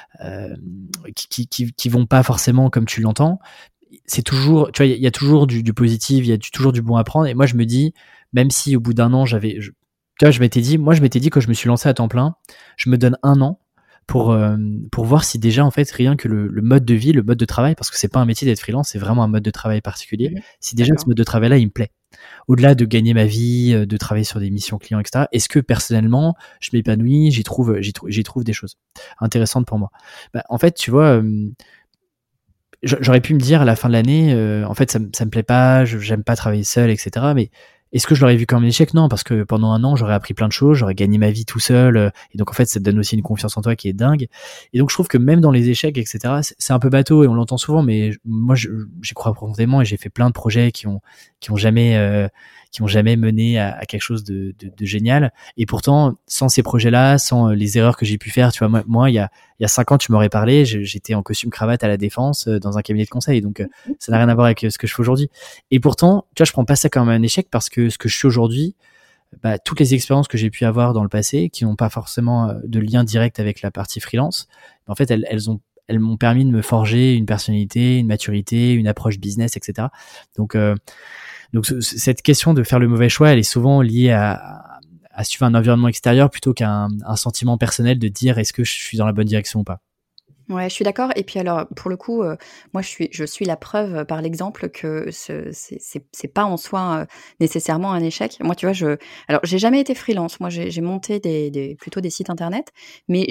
vont pas forcément comme tu l'entends, c'est toujours, tu vois, il y a toujours du positif, il y a toujours du bon à prendre. Et moi, je me dis, même si au bout d'un an, tu vois, je m'étais dit quand je me suis lancé à temps plein, je me donne 1 an pour voir si déjà, en fait, rien que le mode de vie, le mode de travail, parce que c'est pas un métier d'être freelance, c'est vraiment un mode de travail particulier. Si déjà ce mode de travail-là, il me plaît. Au-delà de gagner ma vie, de travailler sur des missions clients, etc., est-ce que personnellement, je m'épanouis, j'y trouve des choses intéressantes pour moi? En fait, tu vois, j'aurais pu me dire à la fin de l'année, en fait, ça me plaît pas, j'aime pas travailler seul, etc. Mais est-ce que je l'aurais vu comme un échec? Non, parce que pendant 1 an, j'aurais appris plein de choses, j'aurais gagné ma vie tout seul, et donc en fait, ça te donne aussi une confiance en toi qui est dingue. Et donc, je trouve que même dans les échecs, etc., c'est un peu bateau et on l'entend souvent, mais moi, j'y crois profondément, et j'ai fait plein de projets qui ont jamais mené à quelque chose de génial. Et pourtant, sans ces projets-là, sans les erreurs que j'ai pu faire, tu vois, moi, il y a 5 ans, tu m'aurais parlé, j'étais en costume cravate à la Défense, dans un cabinet de conseil. Donc, ça n'a rien à voir avec ce que je fais aujourd'hui. Et pourtant, tu vois, je prends pas ça comme un échec, parce que ce que je suis aujourd'hui, toutes les expériences que j'ai pu avoir dans le passé, qui n'ont pas forcément de lien direct avec la partie freelance, en fait, elles elles m'ont permis de me forger une personnalité, une maturité, une approche business, etc. Donc cette question de faire le mauvais choix, elle est souvent liée à suivre un environnement extérieur plutôt qu'un sentiment personnel de dire est-ce que je suis dans la bonne direction ou pas. Ouais, je suis d'accord. Et puis alors, pour le coup, moi, je suis la preuve par l'exemple que c'est pas en soi nécessairement un échec. Moi, tu vois, alors, j'ai jamais été freelance. Moi, j'ai monté plutôt des sites internet, mais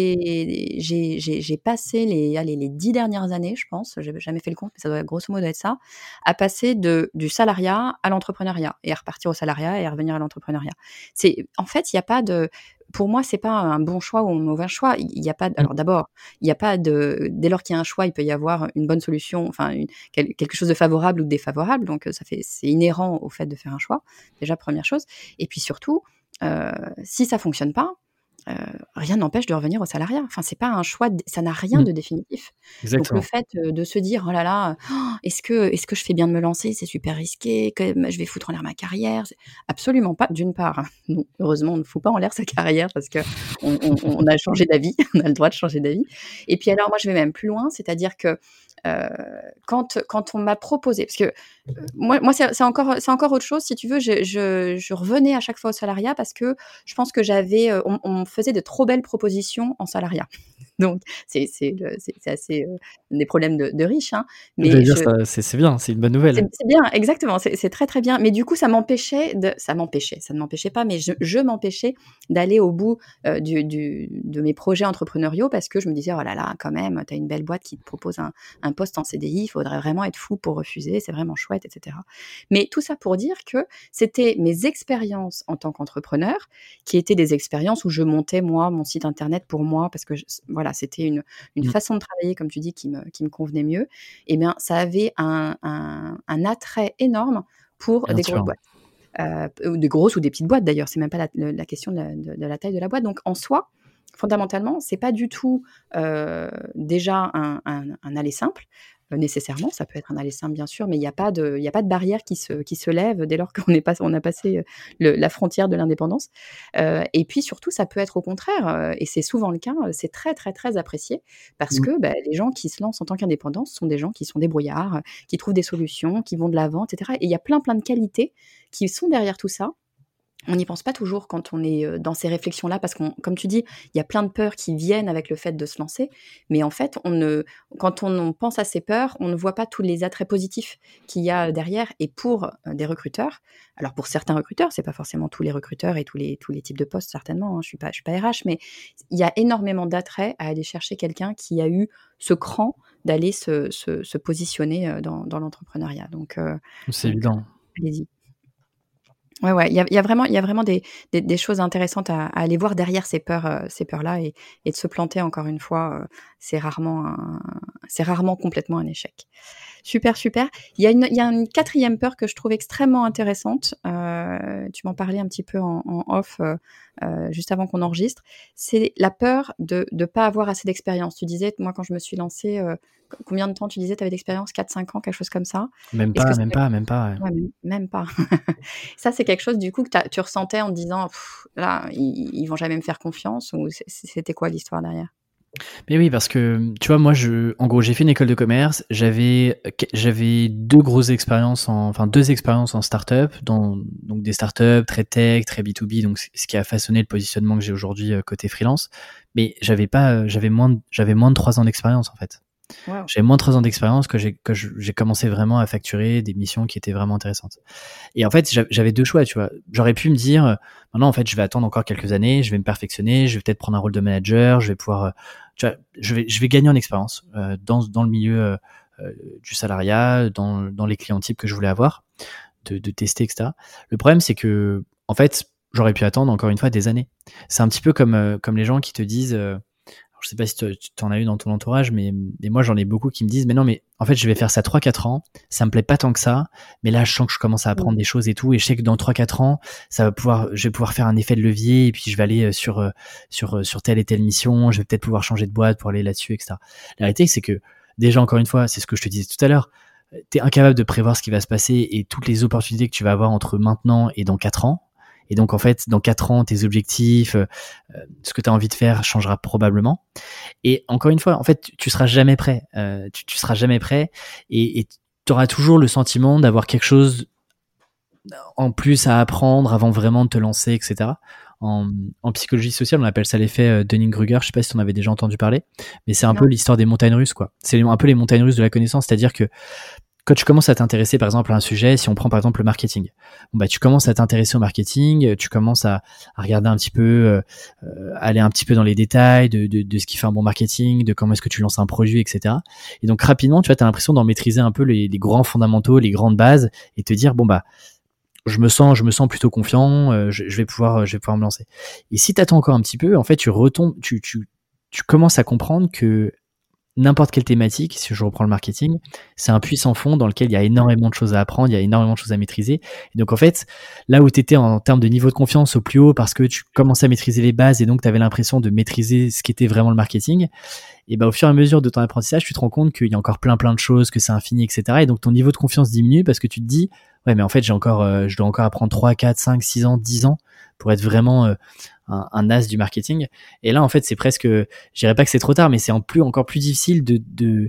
j'ai passé les 10 dernières années, je pense, j'ai jamais fait le compte, mais ça doit grosso modo être ça, à passer du salariat à l'entrepreneuriat et à repartir au salariat et à revenir à l'entrepreneuriat. En fait, il y a pas de. Pour moi, c'est pas un bon choix ou un mauvais choix. Il y a pas. Alors d'abord, il n'y a pas dès lors qu'il y a un choix, il peut y avoir une bonne solution, enfin quelque chose de favorable ou de défavorable. Donc c'est inhérent au fait de faire un choix. Déjà première chose. Et puis surtout, si ça fonctionne pas, rien n'empêche de revenir au salariat. Enfin, c'est pas un choix, ça n'a rien de définitif. Exactement. Donc le fait de se dire oh là là, est-ce que je fais bien de me lancer, c'est super risqué, que je vais foutre en l'air ma carrière, absolument pas. D'une part, non, heureusement, on ne fout pas en l'air sa carrière parce que on a changé d'avis, on a le droit de changer d'avis. Et puis alors moi, je vais même plus loin, c'est-à-dire que quand on m'a proposé, parce que moi c'est encore autre chose, si tu veux, je revenais à chaque fois au salariat parce que je pense que on me faisait de trop belles propositions en salariat. Donc c'est assez des problèmes de riches, hein, J'allais mais dire ça, c'est bien, c'est une bonne nouvelle. c'est bien, exactement, c'est très, très bien. Mais du coup, ça ne m'empêchait pas, mais je m'empêchais d'aller au bout de mes projets entrepreneuriaux parce que je me disais, oh là là, quand même, tu as une belle boîte qui te propose un poste en CDI, il faudrait vraiment être fou pour refuser, c'est vraiment chouette, etc. Mais tout ça pour dire que c'était mes expériences en tant qu'entrepreneur qui étaient des expériences où je montais, moi, mon site internet pour moi, parce que voilà, c'était une façon de travailler, comme tu dis, qui me convenait mieux. Eh bien, ça avait un attrait énorme pour Bien des grosses sûr. boîtes. Des grosses ou des petites boîtes d'ailleurs, c'est même pas la question de la taille de la boîte. Donc en soi, fondamentalement, c'est pas du tout déjà un aller simple. Nécessairement, ça peut être un aller simple bien sûr, mais il y a pas de barrière qui se lève dès lors on a passé la frontière de l'indépendance. Et puis surtout, ça peut être au contraire, et c'est souvent le cas, c'est très très très apprécié parce que les gens qui se lancent en tant qu'indépendants, ce sont des gens qui sont débrouillards, qui trouvent des solutions, qui vont de l'avant, etc. Et il y a plein plein de qualités qui sont derrière tout ça. On n'y pense pas toujours quand on est dans ces réflexions-là, parce comme tu dis, il y a plein de peurs qui viennent avec le fait de se lancer. Mais en fait, quand on pense à ces peurs, on ne voit pas tous les attraits positifs qu'il y a derrière. Et pour des recruteurs, alors pour certains recruteurs, c'est pas forcément tous les recruteurs et tous les types de postes certainement. Hein, je suis pas RH, mais il y a énormément d'attraits à aller chercher quelqu'un qui a eu ce cran d'aller se positionner dans l'entrepreneuriat. Donc, C'est évident. allez-y. Ouais, il y a vraiment des choses intéressantes à aller voir derrière ces peurs-là et de se planter encore une fois, c'est rarement complètement un échec. Super, super. Il y a une 4e peur que je trouve extrêmement intéressante, tu m'en parlais un petit peu en off, juste avant qu'on enregistre. C'est la peur de pas avoir assez d'expérience. Tu disais, moi quand je me suis lancée, combien de temps tu disais tu avais d'expérience? 4-5 ans, quelque chose comme ça? Même Est-ce que pas, c'est même pas, même pas, ouais. Ouais, même pas. Ça, c'est quelque chose du coup que tu ressentais en te disant: «Là, ils vont jamais me faire confiance» ou c'était quoi l'histoire derrière? Mais oui, parce que, tu vois, moi, en gros, j'ai fait une école de commerce, j'avais 2 expériences en start-up, donc des start-up très tech, très B2B, donc ce qui a façonné le positionnement que j'ai aujourd'hui côté freelance. Mais j'avais moins de 3 ans d'expérience, en fait. Waouh! J'avais moins de 3 ans d'expérience que j'ai commencé vraiment à facturer des missions qui étaient vraiment intéressantes. Et en fait, j'avais 2 choix, tu vois. J'aurais pu me dire, maintenant, en fait, je vais attendre encore quelques années, je vais me perfectionner, je vais peut-être prendre un rôle de manager, je vais pouvoir, tu vois, je vais gagner en expérience dans le milieu du salariat, dans les clients types que je voulais avoir, de tester, etc. Le problème, c'est que, en fait, j'aurais pu attendre encore une fois des années. C'est un petit peu comme les gens qui te disent, je sais pas si tu en as eu dans ton entourage, mais moi j'en ai beaucoup qui me disent mais non, mais en fait je vais faire ça 3-4 ans, ça me plaît pas tant que ça, mais là je sens que je commence à apprendre des choses et tout, et je sais que dans 3-4 ans je vais pouvoir faire un effet de levier, et puis je vais aller sur telle et telle mission, je vais peut-être pouvoir changer de boîte pour aller là-dessus, etc. La réalité, c'est que déjà, encore une fois, c'est ce que je te disais tout à l'heure, t'es incapable de prévoir ce qui va se passer et toutes les opportunités que tu vas avoir entre maintenant et dans 4 ans. Et donc, en fait, dans 4 ans, tes objectifs, ce que tu as envie de faire changera probablement. Et encore une fois, en fait, tu seras jamais prêt. Tu seras jamais prêt et tu auras toujours le sentiment d'avoir quelque chose en plus à apprendre avant vraiment de te lancer, etc. En psychologie sociale, on appelle ça l'effet Dunning-Kruger. Je sais pas si tu en avais déjà entendu parler, mais c'est un peu l'histoire des montagnes russes, quoi. C'est un peu les montagnes russes de la connaissance, c'est-à-dire que quand tu commences à t'intéresser par exemple à un sujet, si on prend par exemple le marketing, bon bah tu commences à t'intéresser au marketing, tu commences à regarder un petit peu, aller un petit peu dans les détails de ce qui fait un bon marketing, de comment est-ce que tu lances un produit, etc. Et donc rapidement, tu vois, t'as l'impression d'en maîtriser un peu les grands fondamentaux, les grandes bases, et te dire bon bah je me sens plutôt confiant, je vais pouvoir me lancer. Et si t'attends encore un petit peu, en fait, tu commences à comprendre que n'importe quelle thématique, si je reprends le marketing, c'est un puits sans fond dans lequel il y a énormément de choses à apprendre, il y a énormément de choses à maîtriser. Et donc, en fait, là où tu étais en termes de niveau de confiance au plus haut parce que tu commençais à maîtriser les bases et donc tu avais l'impression de maîtriser ce qu'était vraiment le marketing, et bah, au fur et à mesure de ton apprentissage, tu te rends compte qu'il y a encore plein de choses, que c'est infini, etc. Et donc, ton niveau de confiance diminue parce que tu te dis, ouais, mais en fait, je dois encore apprendre 3, 4, 5, 6 ans, 10 ans pour être vraiment un as du marketing. Et là, en fait, c'est presque, je dirais pas que c'est trop tard, mais c'est encore plus difficile de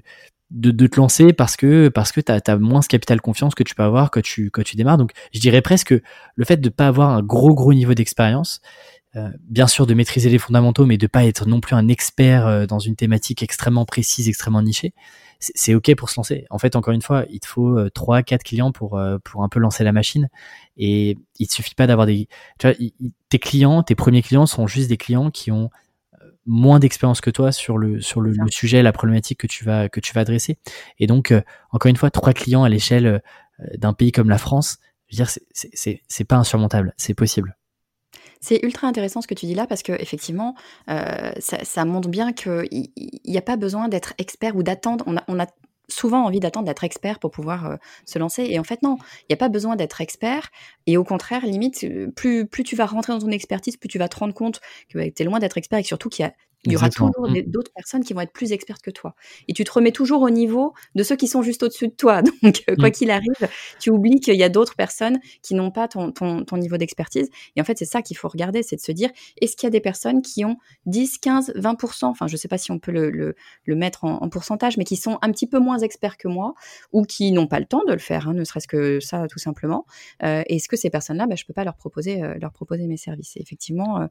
te lancer parce que t'as moins ce capital confiance que tu peux avoir quand tu démarres. Donc, je dirais presque le fait de pas avoir un gros niveau d'expérience, bien sûr de maîtriser les fondamentaux, mais de pas être non plus un expert dans une thématique extrêmement précise, extrêmement nichée, c'est ok pour se lancer. En fait, encore une fois, il te faut 3-4 clients pour un peu lancer la machine. Et il te suffit pas d'avoir tu vois, tes premiers clients sont juste des clients qui ont moins d'expérience que toi sur le sujet, la problématique que tu vas adresser. Et donc, encore une fois, 3 clients à l'échelle d'un pays comme la France, je veux dire, c'est pas insurmontable, c'est possible. C'est ultra intéressant ce que tu dis là parce qu'effectivement, ça montre bien qu'il n'y a pas besoin d'être expert ou d'attendre. On a souvent envie d'attendre d'être expert pour pouvoir se lancer. Et en fait, non, il n'y a pas besoin d'être expert. Et au contraire, limite, plus tu vas rentrer dans ton expertise, plus tu vas te rendre compte que tu es loin d'être expert et que surtout il y aura Exactement. toujours d'autres personnes qui vont être plus expertes que toi. Et tu te remets toujours au niveau de ceux qui sont juste au-dessus de toi. Donc, quoi qu'il arrive, tu oublies qu'il y a d'autres personnes qui n'ont pas ton niveau d'expertise. Et en fait, c'est ça qu'il faut regarder, c'est de se dire, est-ce qu'il y a des personnes qui ont 10, 15, 20%, enfin, je ne sais pas si on peut le mettre en pourcentage, mais qui sont un petit peu moins experts que moi ou qui n'ont pas le temps de le faire, hein, ne serait-ce que ça, tout simplement. Est-ce que ces personnes-là, je ne peux pas leur proposer mes services. Et effectivement,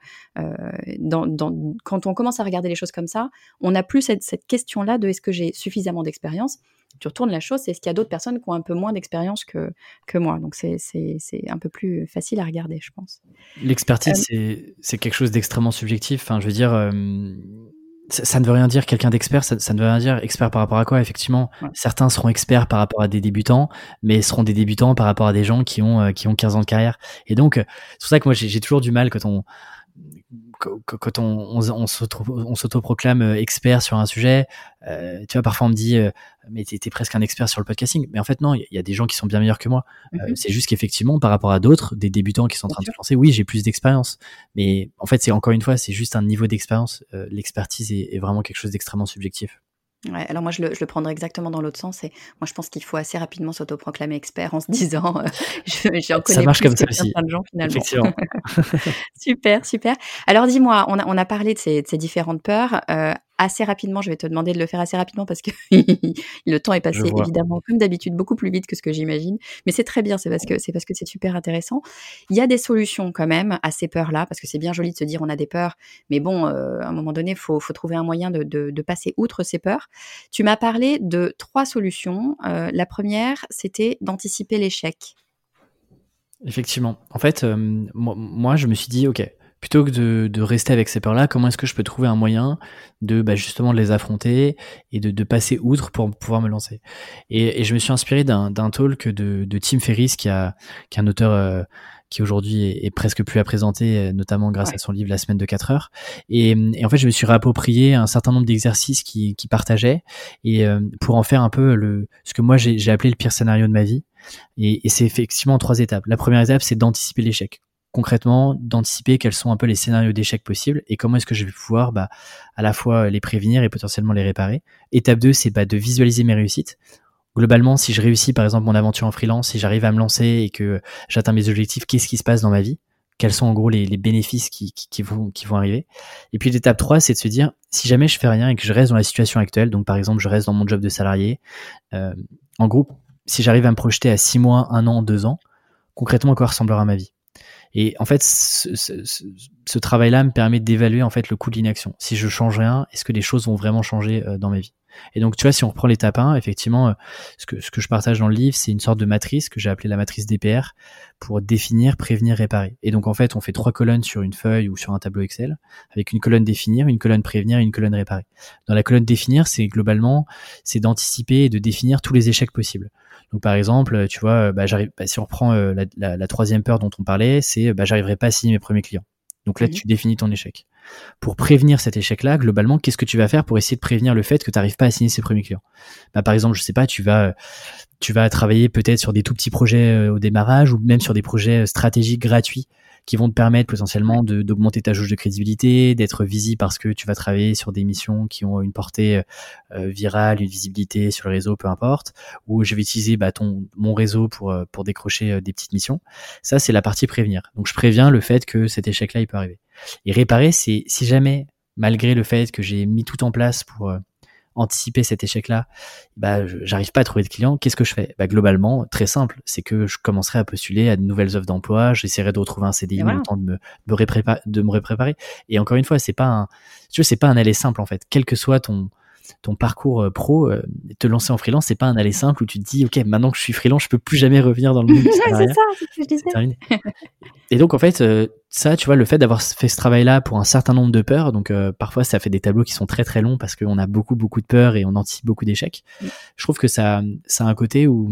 quand on commence à regarder les choses comme ça, on n'a plus cette question-là de est-ce que j'ai suffisamment d'expérience. Tu retournes la chose, c'est est-ce qu'il y a d'autres personnes qui ont un peu moins d'expérience que moi. Donc, c'est un peu plus facile à regarder, je pense. L'expertise, c'est quelque chose d'extrêmement subjectif. Enfin, je veux dire, ça ne veut rien dire quelqu'un d'expert, ça ne veut rien dire expert par rapport à quoi. Effectivement, certains seront experts par rapport à des débutants, mais seront des débutants par rapport à des gens qui ont 15 ans de carrière. Et donc, c'est pour ça que moi, j'ai toujours du mal quand on s'autoproclame expert sur un sujet. Tu vois, parfois on me dit mais t'es presque un expert sur le podcasting. Mais en fait non, il y a des gens qui sont bien meilleurs que moi. C'est juste qu'effectivement par rapport à d'autres, des débutants qui sont en train de se lancer, oui, j'ai plus d'expérience. Mais en fait, c'est encore une fois, c'est juste un niveau d'expérience. L'expertise est vraiment quelque chose d'extrêmement subjectif. Ouais, alors moi je le prendrais exactement dans l'autre sens. Et moi je pense qu'il faut assez rapidement s'autoproclamer expert en se disant j'en connais ça marche plus comme que ça aussi. plein de gens finalement. Effectivement. Super. Alors dis-moi, on a parlé de ces différentes peurs. Assez rapidement, je vais te demander de le faire assez rapidement parce que le temps est passé évidemment comme d'habitude beaucoup plus vite que ce que j'imagine. Mais c'est très bien, c'est parce que c'est super intéressant. Il y a des solutions quand même à ces peurs-là parce que c'est bien joli de se dire on a des peurs, mais bon, à un moment donné, faut trouver un moyen de passer outre ces peurs. Tu m'as parlé de 3 solutions. La première, c'était d'anticiper l'échec. Effectivement. En fait, moi, je me suis dit, ok, plutôt que de rester avec ces peurs-là, comment est-ce que je peux trouver un moyen de justement de les affronter et de passer outre pour pouvoir me lancer. Et je me suis inspiré d'un talk de Tim Ferriss, qui est un auteur qui aujourd'hui est presque plus à présenter, notamment grâce à son livre La semaine de 4 heures. Et en fait, je me suis réapproprié un certain nombre d'exercices qu'il partageait et pour en faire un peu ce que moi j'ai appelé le pire scénario de ma vie. Et c'est effectivement 3 étapes. La première étape, c'est d'anticiper l'échec. Concrètement, d'anticiper quels sont un peu les scénarios d'échec possibles et comment est-ce que je vais pouvoir à la fois les prévenir et potentiellement les réparer. Étape 2, c'est de visualiser mes réussites. Globalement, si je réussis par exemple mon aventure en freelance, si j'arrive à me lancer et que j'atteins mes objectifs, qu'est-ce qui se passe dans ma vie ? quels sont en gros les bénéfices qui vont arriver. Et puis l'étape 3, c'est de se dire, si jamais je fais rien et que je reste dans la situation actuelle, donc par exemple je reste dans mon job de salarié, en gros, si j'arrive à me projeter à 6 mois, 1 an, 2 ans, concrètement à quoi ressemblera ma vie. Et en fait, ce travail-là me permet d'évaluer en fait le coût de l'inaction. Si je change rien, est-ce que les choses vont vraiment changer dans ma vie? Et donc, tu vois, si on reprend l'étape 1, effectivement, ce que je partage dans le livre, c'est une sorte de matrice que j'ai appelée la matrice DPR pour définir, prévenir, réparer. Et donc, en fait, on fait 3 colonnes sur une feuille ou sur un tableau Excel avec une colonne définir, une colonne prévenir et une colonne réparer. Dans la colonne définir, c'est d'anticiper et de définir tous les échecs possibles. Donc, par exemple, tu vois, si on reprend la troisième peur dont on parlait, c'est j'arriverai pas à signer mes premiers clients. Donc là, tu définis ton échec. Pour prévenir cet échec-là, globalement, qu'est-ce que tu vas faire pour essayer de prévenir le fait que tu n'arrives pas à signer ces premiers clients? Par exemple, je sais pas, tu vas travailler peut-être sur des tout petits projets au démarrage ou même sur des projets stratégiques gratuits qui vont te permettre potentiellement d'augmenter ta jauge de crédibilité, d'être visible parce que tu vas travailler sur des missions qui ont une portée virale, une visibilité sur le réseau, peu importe, ou je vais utiliser mon réseau pour décrocher des petites missions. Ça, c'est la partie prévenir. Donc, je préviens le fait que cet échec-là, il peut arriver. Et réparer, c'est si jamais, malgré le fait que j'ai mis tout en place pour anticiper cet échec-là, j'arrive pas à trouver de clients, qu'est-ce que je fais? Globalement, très simple, c'est que je commencerai à postuler à de nouvelles offres d'emploi, j'essaierai de retrouver un CDI le temps de me repréparer. Et encore une fois, c'est pas un aller simple en fait. Quel que soit ton parcours pro, te lancer en freelance, c'est pas un aller simple où tu te dis, ok, maintenant que je suis freelance, je peux plus jamais revenir dans le monde du salariat. C'est ce que je disais. C'est terminé. Et donc, en fait, ça, tu vois, le fait d'avoir fait ce travail-là pour un certain nombre de peurs, donc parfois, ça fait des tableaux qui sont très, très longs parce qu'on a beaucoup, beaucoup de peurs et on anticipe beaucoup d'échecs. Je trouve que ça a un côté où,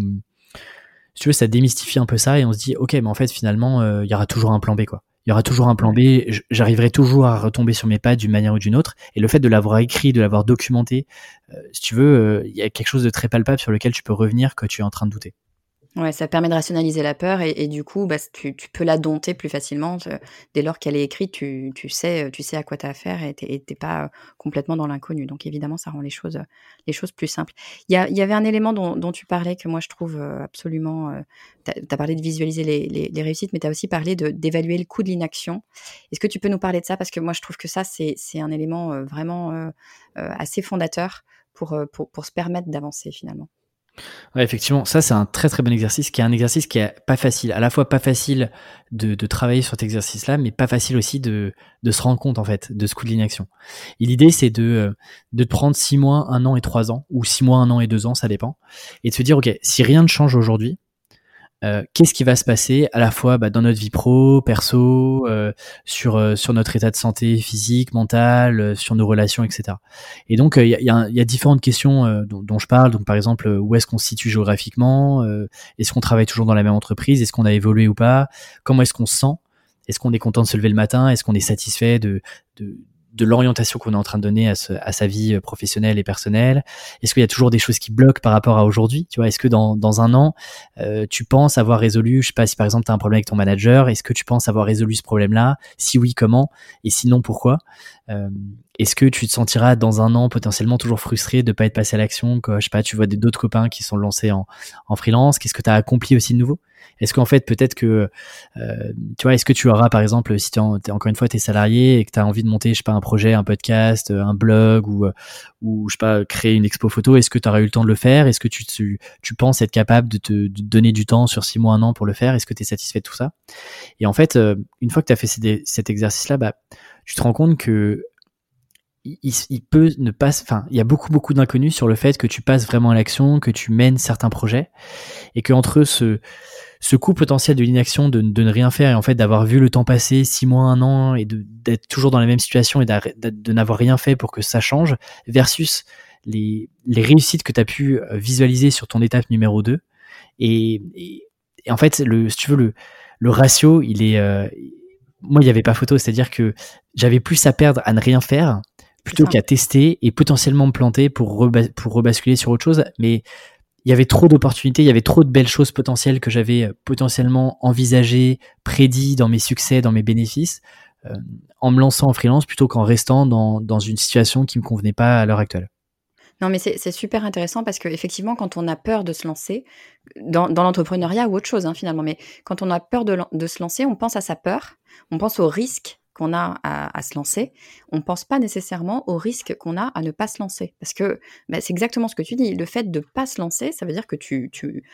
si tu veux, ça démystifie un peu ça et on se dit, ok, mais en fait, finalement, il y aura toujours un plan B, quoi. Il y aura toujours un plan B, j'arriverai toujours à retomber sur mes pas d'une manière ou d'une autre. Et le fait de l'avoir écrit, de l'avoir documenté, si tu veux, il y a quelque chose de très palpable sur lequel tu peux revenir quand tu es en train de douter. Ouais, ça permet de rationaliser la peur et du coup, tu peux la dompter plus facilement. Dès lors qu'elle est écrite, tu sais à quoi tu as affaire et t'es pas complètement dans l'inconnu. Donc évidemment, ça rend les choses plus simples. Il y avait un élément dont tu parlais que moi je trouve absolument... tu as parlé de visualiser les réussites, mais tu as aussi parlé d'évaluer le coût de l'inaction. Est-ce que tu peux nous parler de ça? Parce que moi je trouve que ça, c'est un élément vraiment assez fondateur pour se permettre d'avancer finalement. Ouais, effectivement, ça c'est un très très bon exercice qui est un exercice qui est pas facile, à la fois pas facile de travailler sur cet exercice-là, mais pas facile aussi de se rendre compte en fait de ce coût de l'inaction. Et l'idée c'est de te prendre 6 mois, 1 an et 3 ans, ou 6 mois, 1 an et 2 ans, ça dépend, et de se dire ok, si rien ne change aujourd'hui, qu'est-ce qui va se passer à la fois dans notre vie pro, perso, sur notre état de santé physique, mental, sur nos relations, etc. Et donc il y a différentes questions dont je parle. Donc par exemple, où est-ce qu'on se situe géographiquement, est-ce qu'on travaille toujours dans la même entreprise, est-ce qu'on a évolué ou pas, comment est-ce qu'on se sent, est-ce qu'on est content de se lever le matin, est-ce qu'on est satisfait de l'orientation qu'on est en train de donner à sa vie professionnelle et personnelle. Est-ce qu'il y a toujours des choses qui bloquent par rapport à aujourd'hui? Tu vois, est-ce que dans un an, tu penses avoir résolu, je sais pas, si par exemple tu as un problème avec ton manager, est-ce que tu penses avoir résolu ce problème-là? Si oui, comment? Et sinon, pourquoi? Est-ce que tu te sentiras dans un an potentiellement toujours frustré de pas être passé à l'action, que je sais pas, tu vois d'autres copains qui sont lancés en freelance? Qu'est-ce que tu as accompli aussi de nouveau? Est-ce qu'en fait, peut-être que, tu vois, est-ce que tu auras, par exemple, si encore une fois, t'es salarié et que tu as envie de monter, je sais pas, un projet, un podcast, un blog ou je sais pas, créer une expo photo, est-ce que tu auras eu le temps de le faire? Est-ce que tu penses être capable de te donner du temps sur 6 mois, 1 an pour le faire? Est-ce que tu es satisfait de tout ça? Et en fait, une fois que tu as fait cet exercice-là, tu te rends compte que il peut ne pas, enfin, il y a beaucoup d'inconnus sur le fait que tu passes vraiment à l'action, que tu mènes certains projets et que entre ce coût potentiel de l'inaction, de ne rien faire et en fait d'avoir vu le temps passer 6 mois, 1 an et d'être toujours dans la même situation et de n'avoir rien fait pour que ça change versus les réussites que tu as pu visualiser sur ton étape numéro 2 et en fait si tu veux le ratio il est moi il n'y avait pas photo, c'est-à-dire que j'avais plus à perdre à ne rien faire plutôt qu'à tester et potentiellement me planter pour rebasculer sur autre chose, mais il y avait trop d'opportunités, il y avait trop de belles choses potentielles que j'avais potentiellement envisagées, prédit dans mes succès, dans mes bénéfices, en me lançant en freelance plutôt qu'en restant dans une situation qui me convenait pas à l'heure actuelle. Non, mais c'est super intéressant parce qu'effectivement, quand on a peur de se lancer, dans l'entrepreneuriat ou autre chose, hein, finalement, mais quand on a peur de se lancer, on pense à sa peur, on pense au risque qu'on a à se lancer, on ne pense pas nécessairement au risque qu'on a à ne pas se lancer. Parce que c'est exactement ce que tu dis, le fait de ne pas se lancer, ça veut dire que tu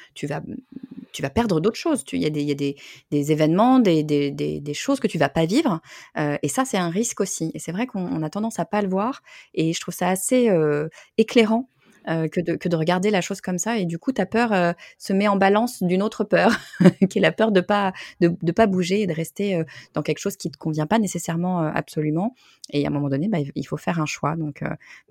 vas perdre d'autres choses. Il y a des événements, des choses que tu ne vas pas vivre, et ça, c'est un risque aussi. Et c'est vrai qu'on a tendance à ne pas le voir, et je trouve ça assez éclairant que de regarder la chose comme ça. Et du coup, ta peur se met en balance d'une autre peur, qui est la peur de pas bouger et de rester dans quelque chose qui ne te convient pas nécessairement absolument. Et à un moment donné, il faut faire un choix. Donc,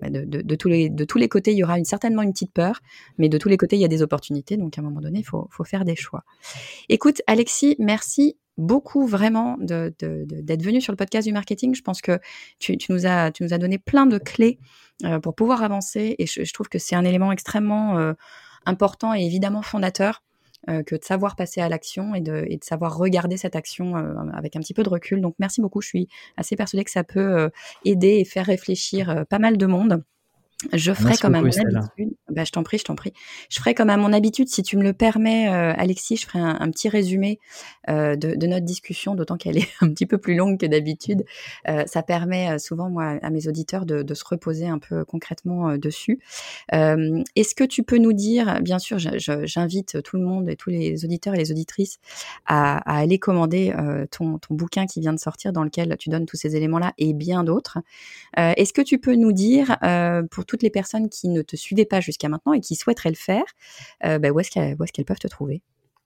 de tous les côtés, il y aura certainement une petite peur, mais de tous les côtés, il y a des opportunités. Donc, à un moment donné, il faut faire des choix. Écoute, Alexis, merci beaucoup vraiment d'être venu sur le podcast du marketing. Je pense que tu nous as donné plein de clés pour pouvoir avancer, et je trouve que c'est un élément extrêmement important et évidemment fondateur, que de savoir passer à l'action et de savoir regarder cette action avec un petit peu de recul. Donc merci beaucoup, je suis assez persuadée que ça peut aider et faire réfléchir pas mal de monde. Je ferai Merci comme à beaucoup, mon Estelle. habitude. Je t'en prie. Je ferai comme à mon habitude, si tu me le permets, Alexis, je ferai un petit résumé de notre discussion, d'autant qu'elle est un petit peu plus longue que d'habitude. Ça permet souvent, moi, à mes auditeurs de se reposer un peu concrètement dessus. Est-ce que tu peux nous dire, bien sûr, j'invite tout le monde et tous les auditeurs et les auditrices à aller commander ton bouquin qui vient de sortir, dans lequel tu donnes tous ces éléments-là et bien d'autres. Est-ce que tu peux nous dire, pour toutes les personnes qui ne te suivaient pas jusqu'à maintenant et qui souhaiteraient le faire, où est-ce qu'elles peuvent te trouver ?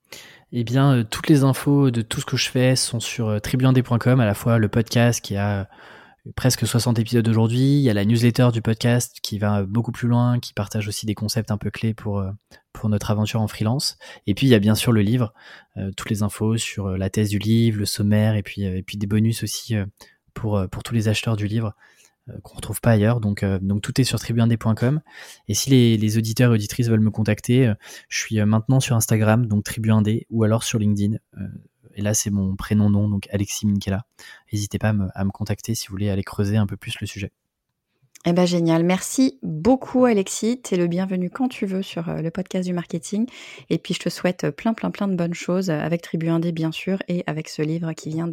Eh bien, toutes les infos de tout ce que je fais sont sur tribuandé.com, à la fois le podcast qui a presque 60 épisodes aujourd'hui, il y a la newsletter du podcast qui va beaucoup plus loin, qui partage aussi des concepts un peu clés pour notre aventure en freelance. Et puis il y a bien sûr le livre, toutes les infos sur la thèse du livre, le sommaire, et puis des bonus aussi pour tous les acheteurs du livre qu'on retrouve pas ailleurs. Donc tout est sur tribuandé.com. Et si les auditeurs et auditrices veulent me contacter, je suis maintenant sur Instagram, donc tribuandé, ou alors sur LinkedIn. Et là, c'est mon prénom-nom, donc Alexis Minkela. N'hésitez pas à me contacter si vous voulez aller creuser un peu plus le sujet. Eh ben génial, merci beaucoup Alexis, t'es le bienvenu quand tu veux sur le podcast du marketing, et puis je te souhaite plein de bonnes choses avec Tribu Indé bien sûr, et avec ce livre qui vient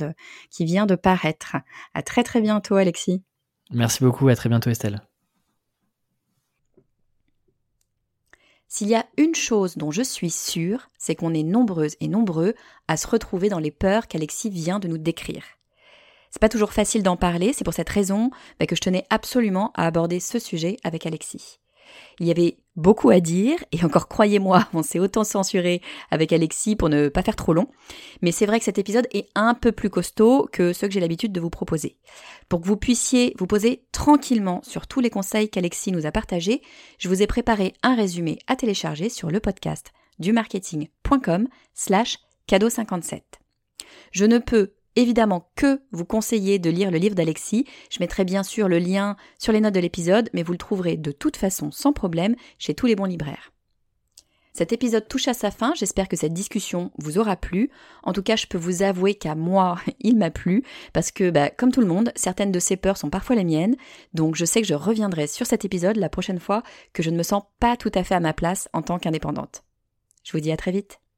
de paraître. À très bientôt Alexis. Merci beaucoup, à très bientôt Estelle. S'il y a une chose dont je suis sûre, c'est qu'on est nombreuses et nombreux à se retrouver dans les peurs qu'Alexis vient de nous décrire. C'est pas toujours facile d'en parler, c'est pour cette raison que je tenais absolument à aborder ce sujet avec Alexis. Il y avait beaucoup à dire, et encore croyez-moi, on s'est autant censuré avec Alexis pour ne pas faire trop long, mais c'est vrai que cet épisode est un peu plus costaud que ceux que j'ai l'habitude de vous proposer. Pour que vous puissiez vous poser tranquillement sur tous les conseils qu'Alexis nous a partagés, je vous ai préparé un résumé à télécharger sur le podcast du marketing.com/cadeau57. Je ne peux évidemment que vous conseiller de lire le livre d'Alexis. Je mettrai bien sûr le lien sur les notes de l'épisode, mais vous le trouverez de toute façon sans problème chez tous les bons libraires. Cet épisode touche à sa fin, j'espère que cette discussion vous aura plu. En tout cas, je peux vous avouer qu'à moi, il m'a plu, parce que, comme tout le monde, certaines de ces peurs sont parfois les miennes, donc je sais que je reviendrai sur cet épisode la prochaine fois que je ne me sens pas tout à fait à ma place en tant qu'indépendante. Je vous dis à très vite.